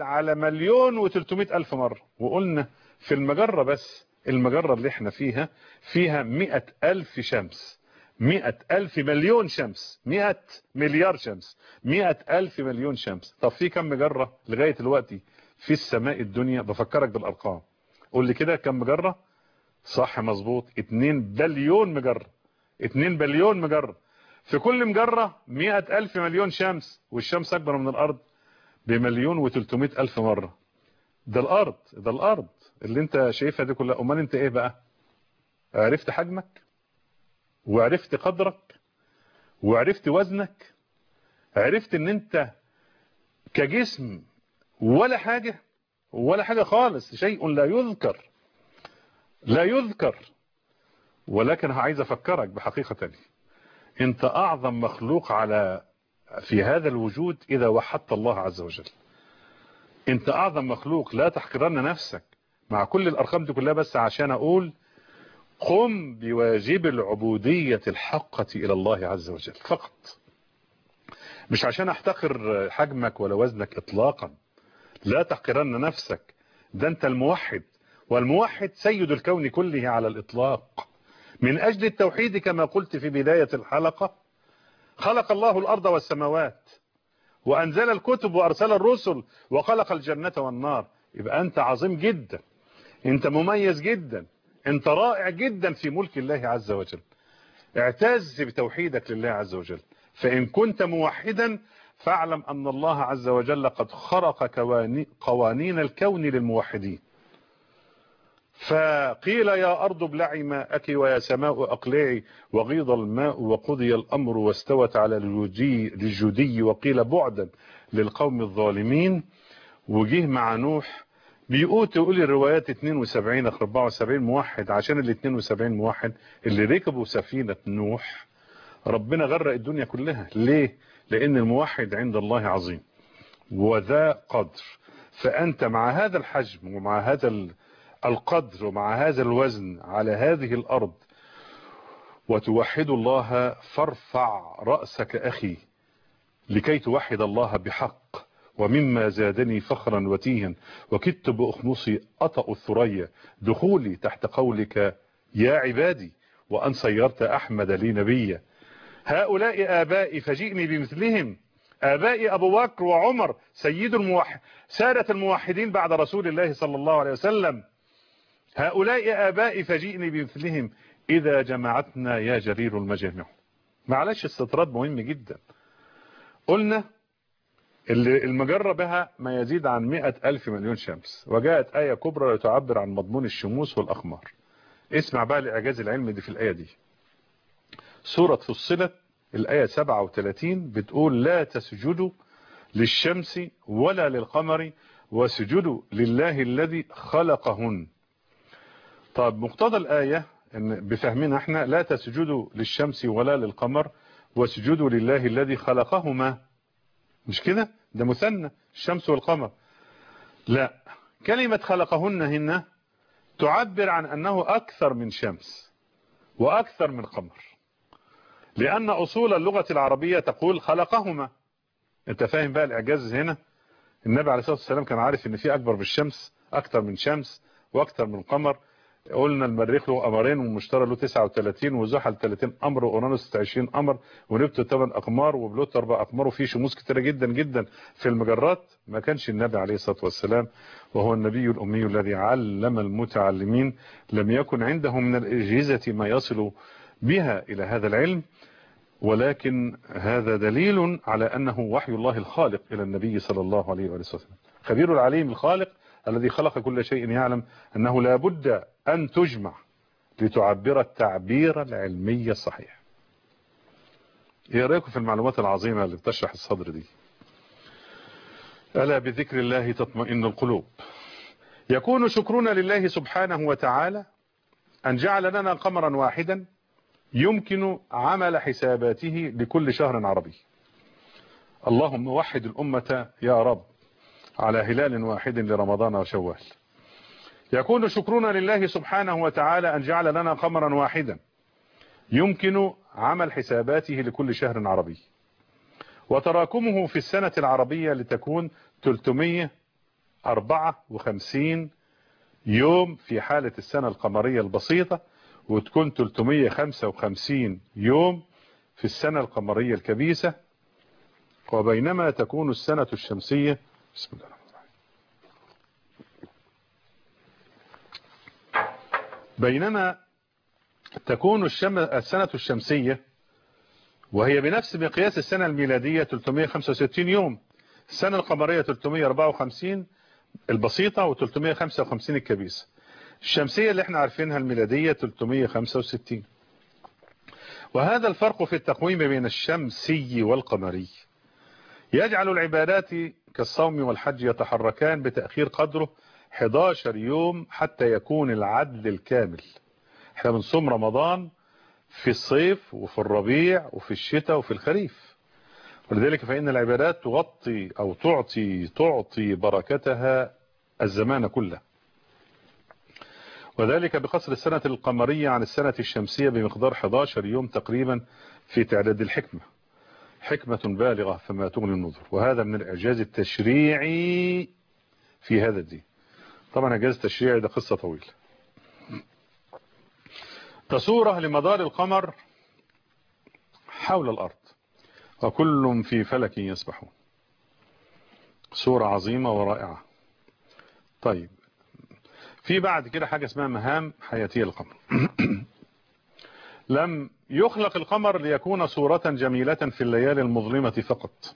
1,300,000 مرة. وقلنا في المجرة، بس المجرة اللي احنا فيها 100,000 شمس، 100,000 مليون شمس، 100 مليار شمس، 100,000 مليون شمس. طب في كم مجرة لغاية دلوقتي في السماء الدنيا؟ بفكرك بالارقام، قول لي كده كم مجرة. صح، مظبوط، 2 بليون مجرة. 2 بليون مجرة، في كل مجرة 100,000 مليون شمس، والشمس اكبر من الارض ب1,300,000 مرة. ده الارض، ده الارض اللي انت شايفها دي كلها. امال انت ايه بقى؟ عرفت حجمك، وعرفت قدرك، وعرفت وزنك، عرفت ان انت كجسم ولا حاجة، ولا حاجة خالص، شيء لا يذكر، لا يذكر. ولكن عايز افكرك بحقيقة تانية، انت اعظم مخلوق في هذا الوجود اذا وحدت الله عز وجل. انت اعظم مخلوق، لا تحقرن نفسك مع كل الارقام دي كلها، بس عشان اقول قم بواجب العبودية الحقة الى الله عز وجل فقط، مش عشان احتقر حجمك ولا وزنك اطلاقا. لا تحقرن نفسك، ده انت الموحد، والموحد سيد الكون كله على الاطلاق. من اجل التوحيد كما قلت في بداية الحلقة خلق الله الارض والسماوات، وانزل الكتب وارسل الرسل، وخلق الجنة والنار. يبقى انت عظيم جدا، انت مميز جدا، انت رائع جدا في ملك الله عز وجل. اعتز بتوحيدك لله عز وجل. فان كنت موحدا فاعلم ان الله عز وجل قد خرق قوانين الكون للموحدين. فقيل يا أرض ابلعي ماءك ويا سماء أقلعي، وغيض الماء وقضي الأمر واستوت على الجودي، وقيل بعدا للقوم الظالمين. وجيه مع نوح تقول الروايات 72 أخر 74 موحد، عشان ال 72 موحد اللي ركبوا سفينة نوح ربنا غرق الدنيا كلها. ليه؟ لأن الموحد عند الله عظيم وذا قدر. فأنت مع هذا الحجم ومع هذا القدر ومع هذا الوزن على هذه الأرض وتوحد الله، فارفع رأسك أخي لكي توحد الله بحق، ومما زادني فخرا وتيها وكدت بأخمصي أطأ الثريا دخولي تحت قولك يا عبادي وأن صيرت أحمد لي نبيا. هؤلاء آبائي فجئني بمثلهم، آبائي أبو بكر وعمر سادة الموحدين بعد رسول الله صلى الله عليه وسلم. هؤلاء آبائي فجئني بمثلهم إذا جمعتنا يا جرير المجامع. معلش استطراد مهم جدا. قلنا المجرة بها ما يزيد عن 100,000 مليون شمس، وجاءت آية كبرى تعبر عن مضمون الشموس والأقمار. اسمع بقى الإعجاز العلمي دي في الآية دي. سورة فصلت الآية 37 بتقول لا تسجدوا للشمس ولا للقمر واسجدوا لله الذي خلقهن. طب مقتضى الآية إن بفهمنا احنا لا تسجدوا للشمس ولا للقمر واسجدوا لله الذي خلقهما، مش كده؟ ده مثنى الشمس والقمر. لا، كلمة خلقهن هنا تعبر عن أنه أكثر من شمس وأكثر من قمر، لأن أصول اللغة العربية تقول خلقهما. أنت فاهم بقى الإعجاز هنا؟ النبي عليه الصلاة والسلام كان عارف إن في أكبر بالشمس، أكثر من شمس وأكثر من قمر. قلنا المريخ له قمرين والمشتري له 39 وزحل 30 قمر واورانوس 20 قمر ونبتون 8 اقمار وبلوتو 4 اقمار وفي شموس كتيره جدا جدا في المجرات. ما كانش النبي عليه الصلاه والسلام وهو النبي الامي الذي علم المتعلمين لم يكن عنده من الاجهزه ما يصل بها الى هذا العلم، ولكن هذا دليل على انه وحي الله الخالق الى النبي صلى الله عليه وسلم. خبير العليم الخالق الذي خلق كل شيء يعلم أنه لا بد أن تجمع لتعبر التعبير العلمي الصحيح. ايه رأيكم في المعلومات العظيمة اللي بتشرح الصدر دي؟ ألا بذكر الله تطمئن القلوب. يكون شكرنا لله سبحانه وتعالى أن جعل لنا قمرا واحدا يمكن عمل حساباته لكل شهر عربي. اللهم وحد الأمة يا رب على هلال واحد لرمضان وشوال. يكون شكرنا لله سبحانه وتعالى أن جعل لنا قمرا واحدا يمكن عمل حساباته لكل شهر عربي، وتراكمه في السنة العربية لتكون 354 يوم في حالة السنة القمرية البسيطة، وتكون 355 يوم في السنة القمرية الكبيسة. وبينما تكون السنة الشمسية بسم الله الرحمن الرحيم بينما تكون السنة الشمسية وهي بنفس مقياس السنة الميلادية 365 يوم، السنة القمرية 354 البسيطة و355 الكبيسة. الشمسية اللي احنا عارفينها الميلادية 365. وهذا الفرق في التقويم بين الشمسي والقمري يجعل العبادات كالصوم والحج يتحركان بتأخير قدره 11 يوم حتى يكون العدل الكامل. احنا بنصوم رمضان في الصيف وفي الربيع وفي الشتاء وفي الخريف، ولذلك فإن العبادات تغطي أو تعطي بركتها الزمان كله، وذلك بقصر السنة القمرية عن السنة الشمسية بمقدار 11 يوم تقريبا في تعداد الحكمة. حكمة بالغة فما تغني النذر. وهذا من الإعجاز التشريعي في هذا الدين. طبعا إعجاز التشريعي ده قصة طويلة. تصورة لمدار القمر حول الأرض وكل في فلك يسبحون. صورة عظيمة ورائعة. طيب في بعد كده حاجة اسمها مهام حياتية للقمر. لم يخلق القمر ليكون صورة جميلة في الليالي المظلمة فقط.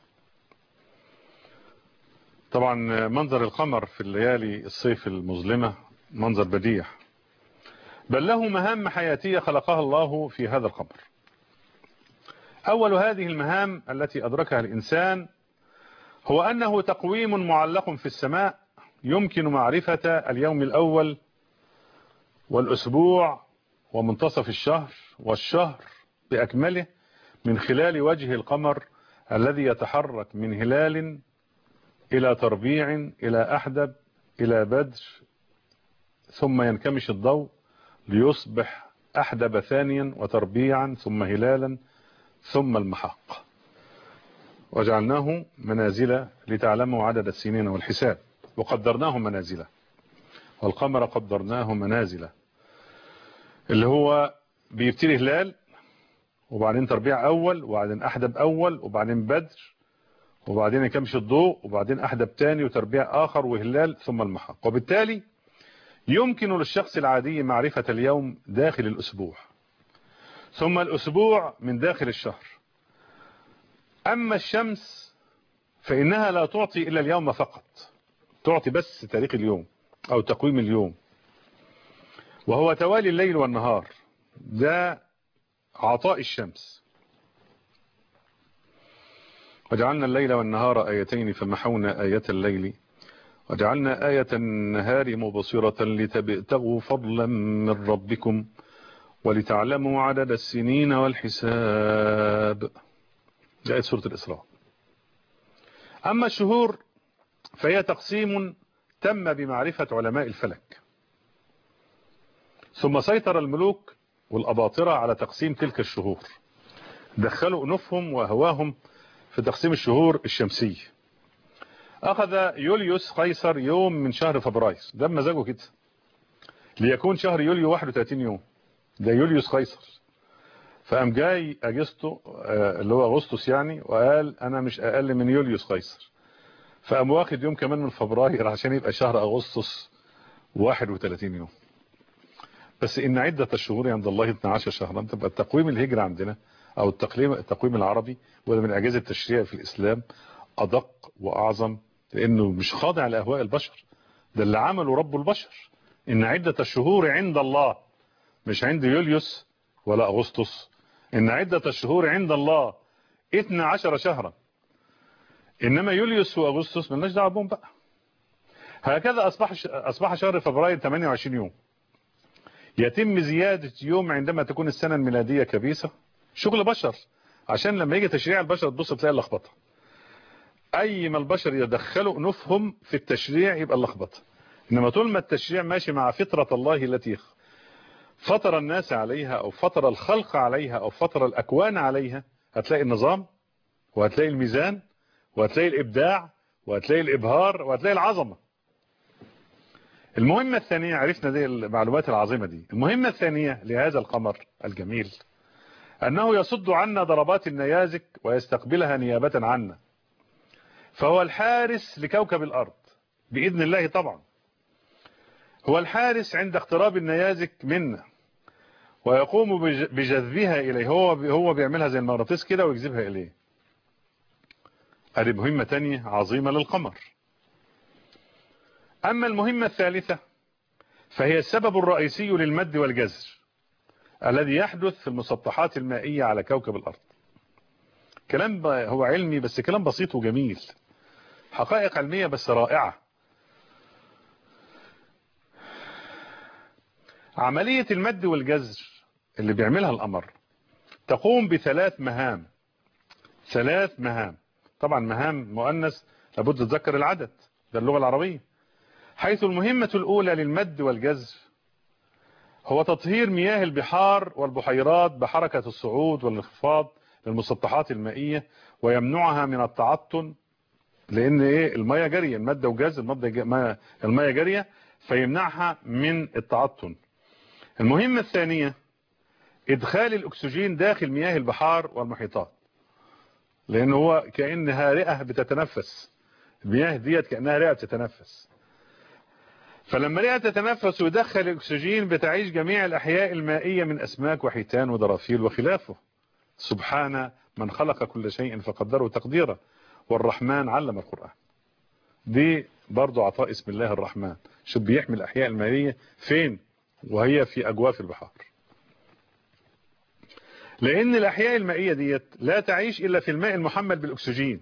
طبعا منظر القمر في الليالي الصيف المظلمة منظر بديع، بل له مهام حياتية خلقها الله في هذا القمر. أول هذه المهام التي أدركها الإنسان هو أنه تقويم معلق في السماء يمكن معرفة اليوم الأول والأسبوع ومنتصف الشهر والشهر بأكمله من خلال وجه القمر الذي يتحرك من هلال إلى تربيع إلى أحدب إلى بدر، ثم ينكمش الضوء ليصبح أحدب ثانيا وتربيعا ثم هلالا ثم المحق. وجعلناه منازل لتعلموا عدد السنين والحساب وقدرناه منازل، والقمر قدرناه منازل، اللي هو بيبتدي هلال وبعدين تربيع أول وبعدين أحدب أول وبعدين بدر وبعدين يكمش الضوء وبعدين أحدب تاني وتربيع آخر وهلال ثم المحق. وبالتالي يمكن للشخص العادي معرفة اليوم داخل الأسبوع، ثم الأسبوع من داخل الشهر. أما الشمس فإنها لا تعطي إلا اليوم فقط، تعطي بس تاريخ اليوم أو تقويم اليوم، وهو توالي الليل والنهار، ده عطاء الشمس. وجعلنا الليل والنهار آيتين فمحونا آية الليل وجعلنا آية النهار مبصرة لتبتغوا فضلا من ربكم ولتعلموا عدد السنين والحساب. ده آية سورة الإسراء. أما الشهور فهي تقسيم تم بمعرفة علماء الفلك، ثم سيطر الملوك والأباطرة على تقسيم تلك الشهور، دخلوا أنوفهم وهواهم في تقسيم الشهور الشمسية. أخذ يوليوس قيصر يوم من شهر فبراير، ده بمزاجه كده، ليكون شهر يوليو 31 يوم، ده يوليوس قيصر. فقام جاي أجسطو اللي هو أغسطس يعني، وقال أنا مش أقل من يوليوس قيصر، فقام واخد يوم كمان من فبراير عشان يبقى شهر أغسطس 31 يوم. بس إن عدة الشهور عند الله 12 شهرا. تبقى التقويم الهجري عندنا أو التقويم العربي، وده من إعجاز التشريع في الإسلام، أدق وأعظم، لأنه مش خاضع لأهواء البشر، ده اللي عمله رب البشر. إن عدة الشهور عند الله، مش عند يوليوس ولا أغسطس، إن عدة الشهور عند الله 12 شهرا، إنما يوليوس وأغسطس ملناش دعوة بهم بقى. هكذا أصبح شهر فبراير 28 يوم، يتم زيادة يوم عندما تكون السنة الميلادية كبيسة. شغل بشر، عشان لما يجي تشريع البشر تبص تلاقي اللخبطة. أي ما البشر يدخلوا أنوفهم في التشريع يبقى اللخبطة. إنما طول ما التشريع ماشي مع فطرة الله التي فطر الناس عليها أو فطر الخلق عليها أو فطر الأكوان عليها، هتلاقي النظام وهتلاقي الميزان وهتلاقي الإبداع وهتلاقي الإبهار وهتلاقي العظمة. المهمة الثانية، عرفنا دي المعلومات العظيمة دي، المهمة الثانية لهذا القمر الجميل أنه يصد عنا ضربات النيازك ويستقبلها نيابة عنا، فهو الحارس لكوكب الأرض بإذن الله. طبعا هو الحارس عند اقتراب النيازك منا، ويقوم بجذبها إليه، هو بيعملها زي المغناطيس كده ويجذبها إليه. هذه مهمة تانية عظيمة للقمر. أما المهمة الثالثة فهي السبب الرئيسي للمد والجزر الذي يحدث في المسطحات المائية على كوكب الأرض. كلام هو علمي بس كلام بسيط وجميل، حقائق علمية بس رائعة. عملية المد والجزر اللي بيعملها القمر تقوم بثلاث مهام. طبعا مهام مؤنث لابد تذكر العدد، ده اللغة العربية. حيث المهمة الأولى للمد والجزر هو تطهير مياه البحار والبحيرات بحركة الصعود والانخفاض للمسطحات المائية، ويمنعها من التعطن، لأن المياه جارية، المادة وجزر المياه جارية، فيمنعها من التعطن. المهمة الثانية إدخال الأكسجين داخل مياه البحار والمحيطات، لأنه هو كأنها رئة بتتنفس، المياه ديت كأنها رئة بتتنفس، فلما رئة تتنفس ويدخل الأكسجين بتعيش جميع الأحياء المائية من أسماك وحيتان ودرافيل وخلافه. سبحان من خلق كل شيء فقدره تقديرا، والرحمن علم القرآن. دي برضو عطاء اسم الله الرحمن. شوف بيحمي الأحياء المائية فين؟ وهي في أجواف البحار، لأن الأحياء المائية ديت لا تعيش إلا في الماء المحمل بالأكسجين،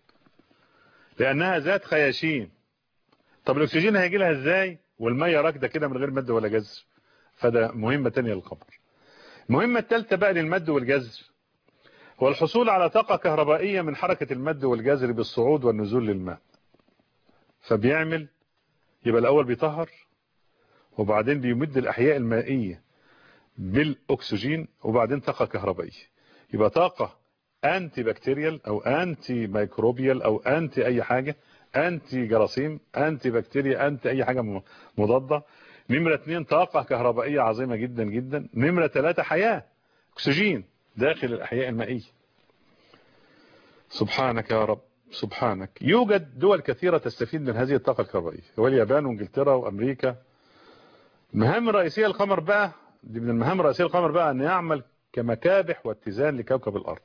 لأنها ذات خياشيم. طب الأكسجين هيجي لها إزاي والمية راكدة كده من غير مد ولا جزر؟ فده مهمة تانية للقمر. المهمة الثالثة بقى للمد والجزر هو الحصول على طاقة كهربائية من حركة المد والجزر بالصعود والنزول للماء. فبيعمل، يبقى الأول بيطهر، وبعدين بيمد الأحياء المائية بالأكسجين، وبعدين طاقة كهربائية. يبقى طاقة انتي بكتيريال او انتي ميكروبيال او انتي اي حاجة، انتي جراثيم، انتي بكتيريا، انتي اي حاجة مضادة. نمرة 2 طاقة كهربائية عظيمة جدا جدا. نمرة 3 حياة، اكسجين داخل الاحياء المائية. سبحانك يا رب سبحانك. يوجد دول كثيرة تستفيد من هذه الطاقة الكهربائية، واليابان وانجلترا وامريكا. المهام الرئيسية للقمر بقى، دي من المهام الرئيسية للقمر بقى، ان يعمل كمكابح واتزان لكوكب الارض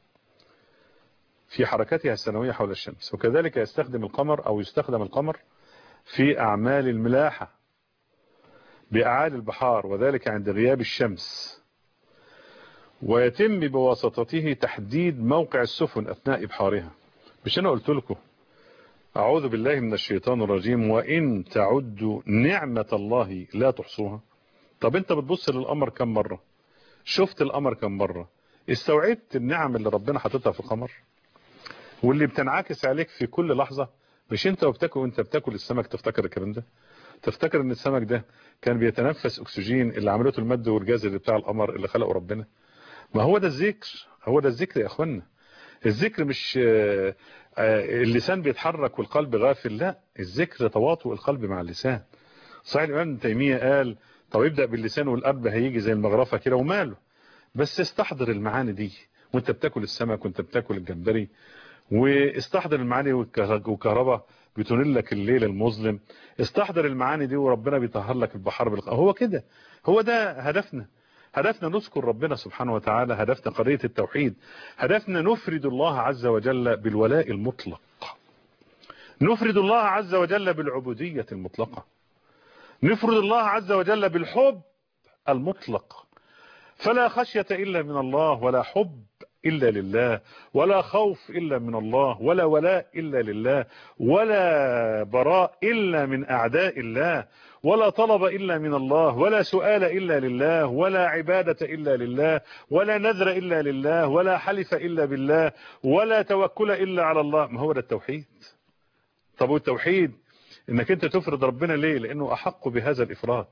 في حركتها السنوية حول الشمس. وكذلك يستخدم القمر في اعمال الملاحة باعالي البحار، وذلك عند غياب الشمس. ويتم بواسطته تحديد موقع السفن اثناء ابحارها. مش انا قلت لكم اعوذ بالله من الشيطان الرجيم وان تعدوا نعمة الله لا تحصوها؟ طب انت بتبص للقمر كم مرة؟ شفت القمر كم مرة؟ استوعبت النعم اللي ربنا حاططها في القمر واللي بتنعكس عليك في كل لحظة؟ مش انت وانت بتاكل السمك تفتكر الكلام ده؟ تفتكر ان السمك ده كان بيتنفس اكسجين اللي عملته المد والجزر بتاع القمر اللي خلقه ربنا؟ ما هو ده الذكر، هو ده الذكر يا اخوانا. الذكر مش اللسان بيتحرك والقلب غافل، لا، الذكر تواطؤ القلب مع اللسان. صحيح الامام ابن تيمية قال طب ابدأ باللسان والقلب هيجي زي المغرفة كده وماله، بس استحضر المعاني دي وانت بتاكل السمك وانت بتاكل الجمبري، واستحضر المعاني والكهرباء بتنير لك الليل المظلم. استحضر المعاني دي وربنا بيطهر لك البحر هو كده، هو ده هدفنا. هدفنا نذكر ربنا سبحانه وتعالى، هدفنا قضية التوحيد، هدفنا نفرد الله عز وجل بالولاء المطلق، نفرد الله عز وجل بالعبودية المطلقة، نفرد الله عز وجل بالحب المطلق. فلا خشية إلا من الله، ولا حب إلا لله، ولا خوف إلا من الله، ولا ولاء إلا لله، ولا براء إلا من أعداء الله، ولا طلب إلا من الله، ولا سؤال إلا لله، ولا عبادة إلا لله، ولا نذر إلا لله، ولا حلف إلا بالله، ولا توكل إلا على الله. ما هو ده التوحيد. طب والتوحيد إنك أنت تفرد ربنا ليه؟ لأنه أحق بهذا الإفراد.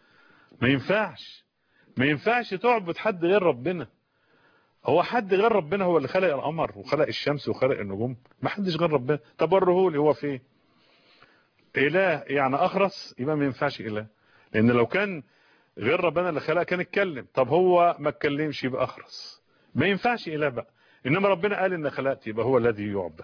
ما ينفعش تعبد حد غير ربنا. هو حد غير ربنا هو اللي خلق القمر وخلق الشمس وخلق النجوم؟ ما حدش غير ربنا. طب وريهولي هو فين؟ اله يعني اخرس؟ يبقى ما ينفعش اله، لان لو كان غير ربنا اللي خلق كان اتكلم. طب هو ما اتكلمش يبقى اخرس، ما ينفعش اله بقى. انما ربنا قال ان خلقت، يبقى هو الذي يعبد.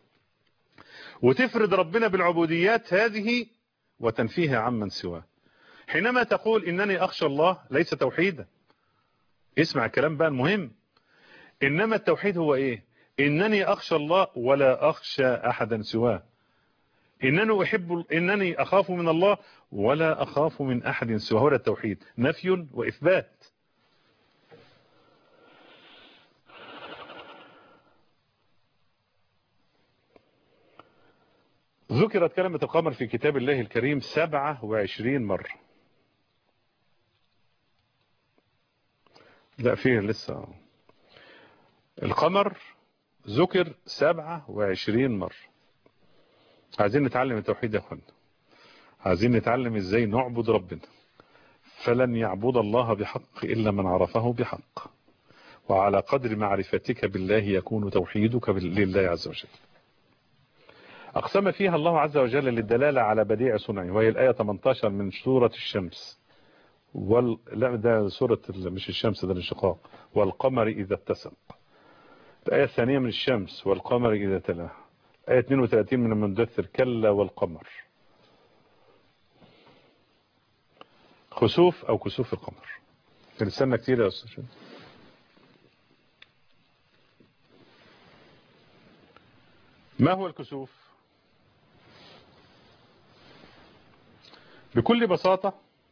وتفرد ربنا بالعبوديات هذه وتنفيها عمن سواه. حينما تقول انني اخشى الله ليس توحيدا. اسمع الكلام بقى المهم. انما التوحيد هو ايه؟ انني اخشى الله ولا اخشى احدا سواه. انني اخاف من الله ولا اخاف من احد سواه. هو التوحيد، نفي واثبات. ذكرت كلمة القمر في كتاب الله الكريم 27 مرة. لا فيه لسه. القمر ذكر 27 مرة. عايزين نتعلم التوحيد يا اخوانا، عايزين نتعلم ازاي نعبد ربنا. فلن يعبد الله بحق الا من عرفه بحق، وعلى قدر معرفتك بالله يكون توحيدك لله عز وجل. اقسم فيها الله عز وجل للدلالة على بديع صنعه، وهي الآية 18 من سورة الشمس. لا ده سورة مش الشمس، ده الانشقاق. والقمر إذا اتسق. الآية الثانية من الشمس والقمر إذا تلاه. آية 32 من المدثر كلا والقمر. خسوف أو كسوف القمر. نستنى كتير يا أستاذ. ما هو الكسوف؟ بكل بساطة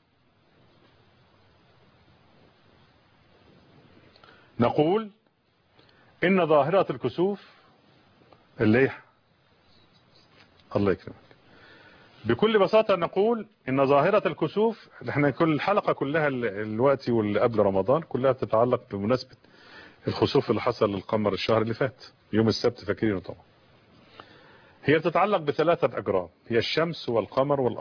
نقول إن ظاهرة الكسوف اللي الله يكرمك. بكل بساطة نقول إن ظاهرة الكسوف، احنا كل الحلقة كلها الوقت واللي قبل رمضان كلها تتعلق بمناسبة الخسوف اللي حصل للقمر الشهر اللي فات يوم السبت، فاكرينه طبعا. هي بتتعلق بثلاثة أجرام، هي الشمس والقمر والأرض.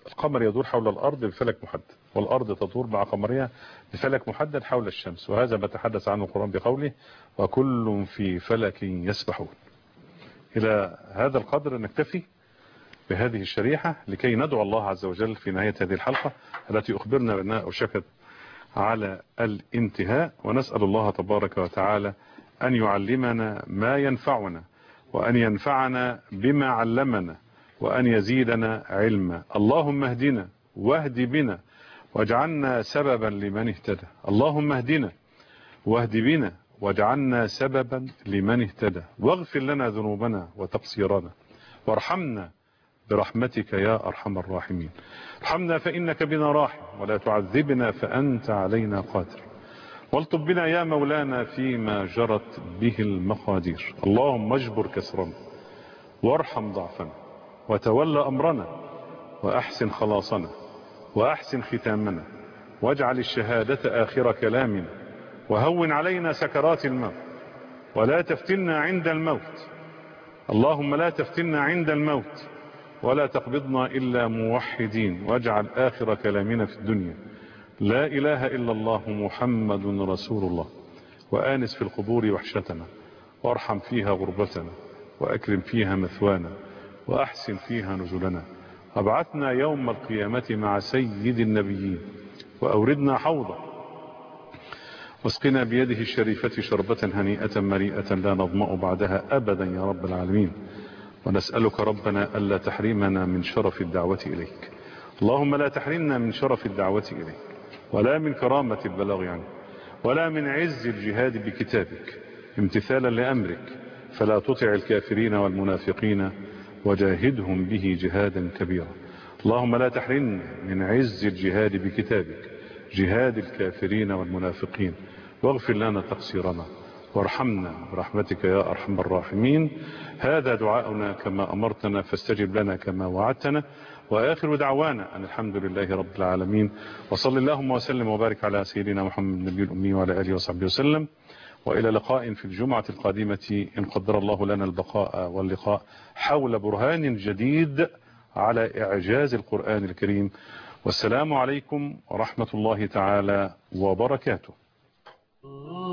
القمر يدور حول الأرض بفلك محدد، والأرض تدور مع قمرها بفلك محدد حول الشمس، وهذا ما تحدث عنه القرآن بقوله وكل في فلك يسبحون. إلى هذا القدر نكتفي بهذه الشريحة لكي ندعو الله عز وجل في نهاية هذه الحلقة التي أخبرنا بأنها أوشكت على الانتهاء، ونسأل الله تبارك وتعالى أن يعلمنا ما ينفعنا، وأن ينفعنا بما علمنا، وأن يزيدنا علما. اللهم اهدنا واهد بنا واجعلنا سببا لمن اهتدى. اللهم اهدنا واهد بنا واجعلنا سببا لمن اهتدى، واغفر لنا ذنوبنا وتقصيرنا، وارحمنا برحمتك يا أرحم الراحمين. ارحمنا فإنك بنا راحم، ولا تعذبنا فأنت علينا قادر، والطب بنا يا مولانا فيما جرت به المقادير. اللهم اجبر كسرنا، وارحم ضعفنا، وتولى أمرنا، وأحسن خلاصنا، وأحسن ختامنا، واجعل الشهادة آخر كلامنا، وهون علينا سكرات الموت، ولا تفتنا عند الموت. اللهم لا تفتنا عند الموت، ولا تقبضنا إلا موحدين، واجعل آخر كلامنا في الدنيا لا إله إلا الله محمد رسول الله. وآنس في القبور وحشتنا، وارحم فيها غربتنا، وأكرم فيها مثوانا، وأحسن فيها نزلنا. أبعثنا يوم القيامة مع سيد النبيين، وأوردنا حوضه، واسقنا بيده الشريفة شربة هنيئة مريئة لا نظمأ بعدها أبدا يا رب العالمين. ونسألك ربنا ألا تحرمنا من شرف الدعوة إليك. اللهم لا تحرمنا من شرف الدعوة إليك، ولا من كرامة البلاغ عنك، ولا من عز الجهاد بكتابك امتثالا لأمرك، فلا تطع الكافرين والمنافقين وجاهدهم به جهادا كبيرا. اللهم لا تحرمنا من عز الجهاد بكتابك جهاد الكافرين والمنافقين، واغفر لنا تقصيرنا، وارحمنا برحمتك يا أرحم الراحمين. هذا دعاؤنا كما أمرتنا، فاستجب لنا كما وعدتنا. وآخر دعوانا أن الحمد لله رب العالمين، وصل اللهم وسلم وبارك على سيدنا محمد النبي الأمي وعلى آله وصحبه وسلم. وإلى لقاء في الجمعة القادمة إن قدر الله لنا البقاء واللقاء، حول برهان جديد على إعجاز القرآن الكريم. والسلام عليكم ورحمة الله تعالى وبركاته.